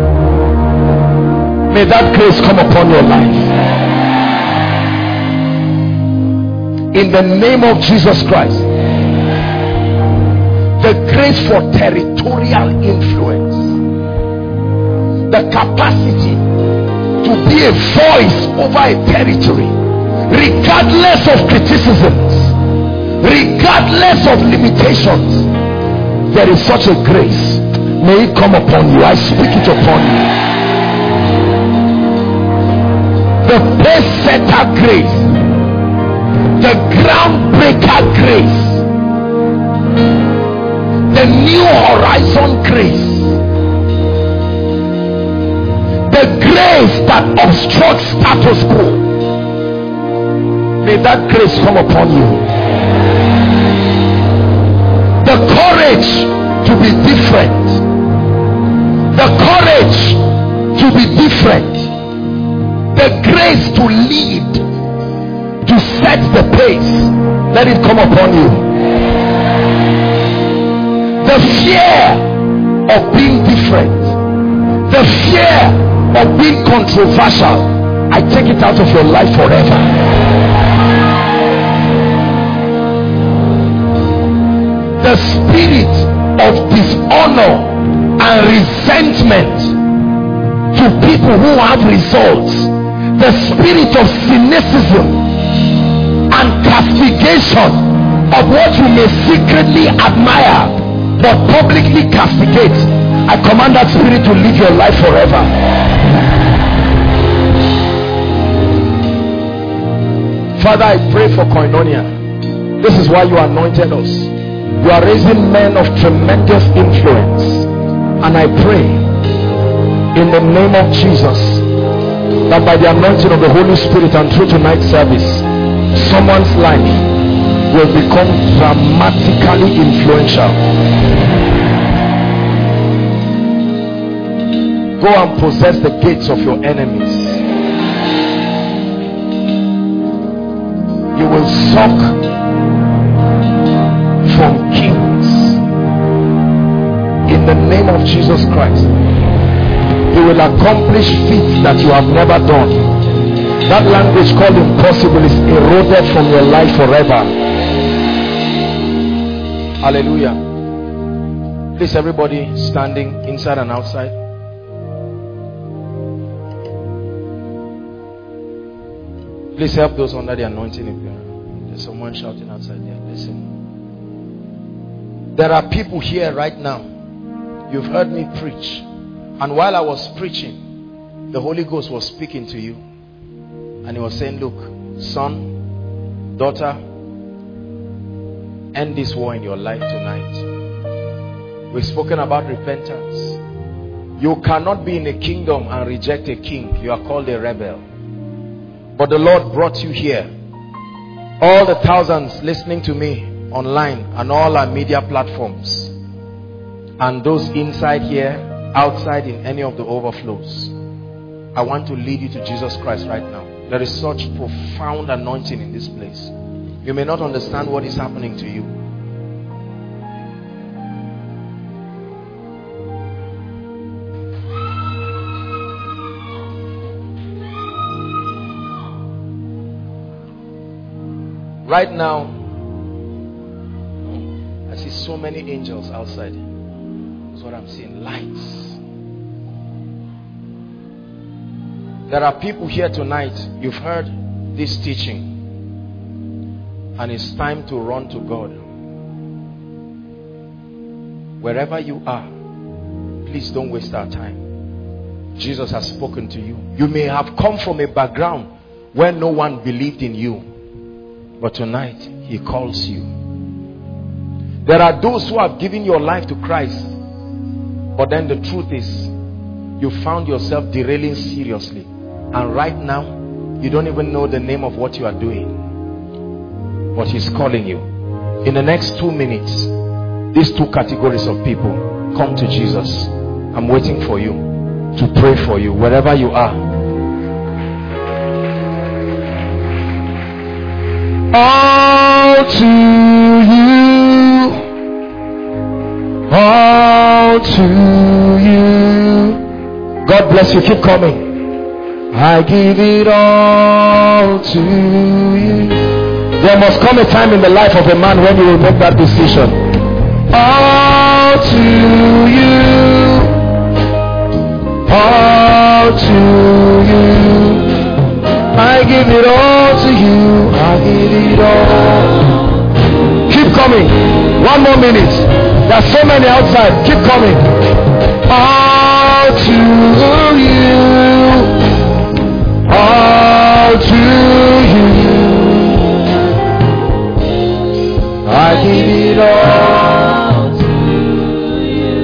C: May that grace come upon your life. In the name of Jesus Christ. The grace for territorial influence, the capacity to be a voice over a territory, regardless of criticisms, regardless of limitations. There is such a grace. May it come upon you. I speak it upon you. The pace setter grace, the groundbreaker grace, the new horizon grace, the grace that obstructs status quo. May that grace come upon you. The courage to be different, the courage to be different, the grace to lead, to set the pace. Let it come upon you. The fear of being different, the fear of being controversial, I take it out of your life forever. The spirit of dishonor and resentment to people who have results, the spirit of cynicism and castigation of what you may secretly admire but publicly castigate. I command that spirit to live your life forever. Father, I pray for Koinonia. This is why you anointed us. You are raising men of tremendous influence, and I pray in the name of Jesus that by the anointing of the Holy Spirit and through tonight's service, someone's life will become dramatically influential. Go and possess the gates of your enemies. You will suck from kings in the name of Jesus Christ. You will accomplish feats that you have never done. That language called impossible is eroded from your life forever. Hallelujah. Please, everybody standing inside and outside. Please help those under the anointing. If there's someone shouting outside there, listen. There are people here right now. You've heard me preach, and while I was preaching, the Holy Ghost was speaking to you, and he was saying, look, son, daughter, end this war in your life tonight. We've spoken about repentance. You cannot be in a kingdom and reject a king. You are called a rebel. But the Lord brought you here. All the thousands listening to me online and all our media platforms, and those inside here, outside in any of the overflows, I want to lead you to Jesus Christ right now. There is such profound anointing in this place. You may not understand what is happening to you. Right now, I see so many angels outside. That's what I'm seeing. Lights. There are people here tonight. You've heard this teaching, and it's time to run to God.
D: Wherever you are, please don't waste our time. Jesus has spoken to you. You may have come from a background where no one believed in you, but tonight he calls you. There are those who have given your life to Christ, but then the truth is you found yourself derailing seriously, and right now you don't even know the name of what you are doing, but he's calling you. In the next two minutes, these two categories of people come to Jesus. I'm waiting for you to pray for you wherever you are.
C: All to you, all to you. God bless you. Keep coming. I give it all to you. There must come a time in the life of a man when you will make that decision. All to you, all to you. I give it all to you. I give it all. Keep coming. One more minute. There are so many outside. Keep coming. All to you, all to you. I give it all to you.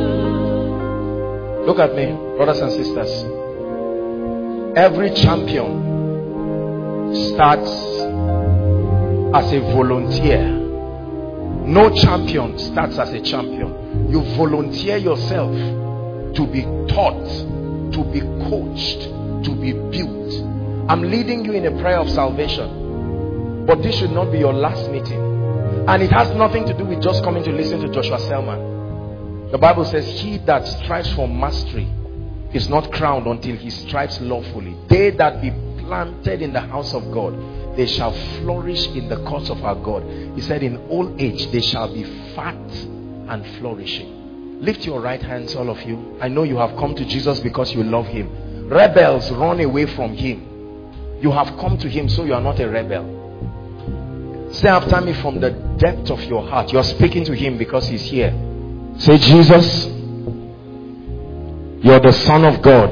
D: Look at me, brothers and sisters. Every champion starts as a volunteer. No champion starts as a champion. You volunteer yourself to be taught, to be coached, to be built. I'm leading you in a prayer of salvation, but this should not be your last meeting. And it has nothing to do with just coming to listen to Joshua Selman. The Bible says, he that strives for mastery is not crowned until he strives lawfully. They that be planted in the house of God, they shall flourish in the courts of our God. He said, in old age they shall be fat and flourishing. Lift your right hands, all of you. I know you have come to Jesus because you love him. Rebels run away from him. You have come to him, so you are not a rebel. Say after me from the depth of your heart. You're speaking to him because he's here. Say, Jesus, you're the Son of God,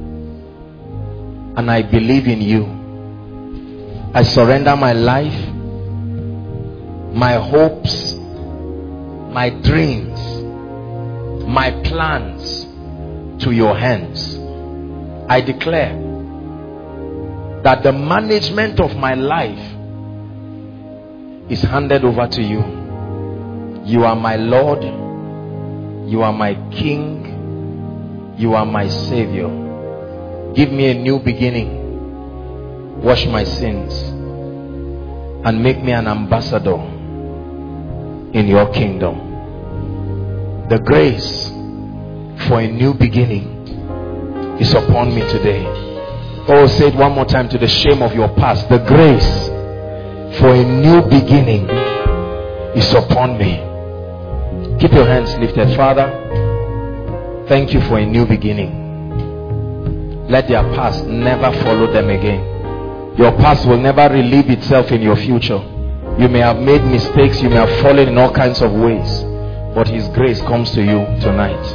D: and I believe in you. I surrender my life, my hopes, my dreams, my plans to your hands. I declare that the management of my life is handed over to you. You are my Lord, you are my King, you are my Savior. Give me a new beginning. Wash my sins and make me an ambassador in your kingdom. The grace for a new beginning is upon me today. Oh, say it one more time, to the shame of your past. The grace for a new beginning is upon me. Keep your hands lifted. Father, thank you for a new beginning. Let their past never follow them again. Your past will never relive itself in your future. You may have made mistakes, you may have fallen in all kinds of ways, but his grace comes to you tonight.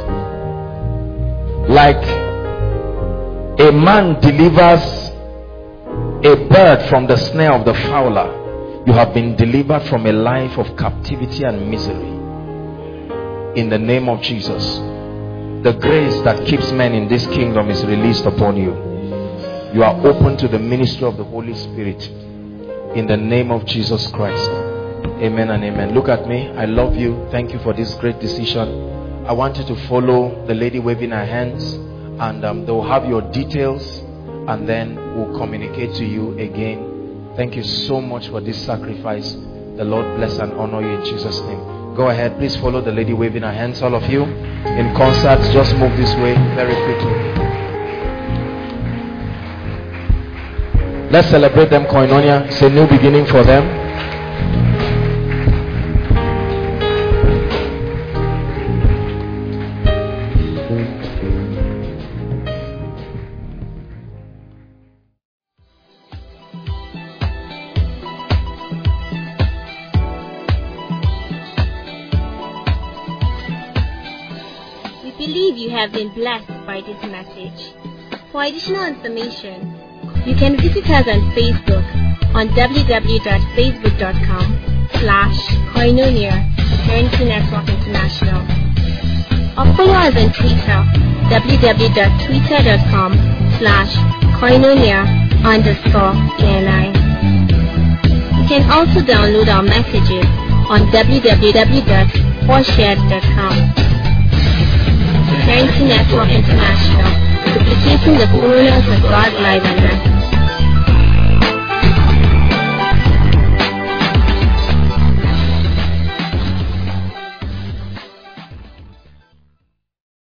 D: Like a man delivers a bird from the snare of the fowler, you have been delivered from a life of captivity and misery. In the name of Jesus, the grace that keeps men in this kingdom is released upon you. You are open to the ministry of the Holy Spirit. In the name of Jesus Christ. Amen and amen. Look at me. I love you. Thank you for this great decision. I want you to follow the lady waving her hands, and um, they will have your details, and then we'll communicate to you again. Thank you so much for this sacrifice. The Lord bless and honor you in Jesus' name. Go ahead. Please follow the lady waving her hands. All of you in concert, just move this way very quickly. Let's celebrate them, Koinonia. It's a new beginning for them.
E: believe you have been blessed by this message. For additional information, you can visit us on Facebook on w w w dot facebook dot com slash koinonia Eternity Network International, or follow us on Twitter w w w dot twitter dot com slash koinonia underscore E N I. You can also download our messages on w w w dot foreshared dot com. Eternity Network International, duplicating the fullness of God's life and earth.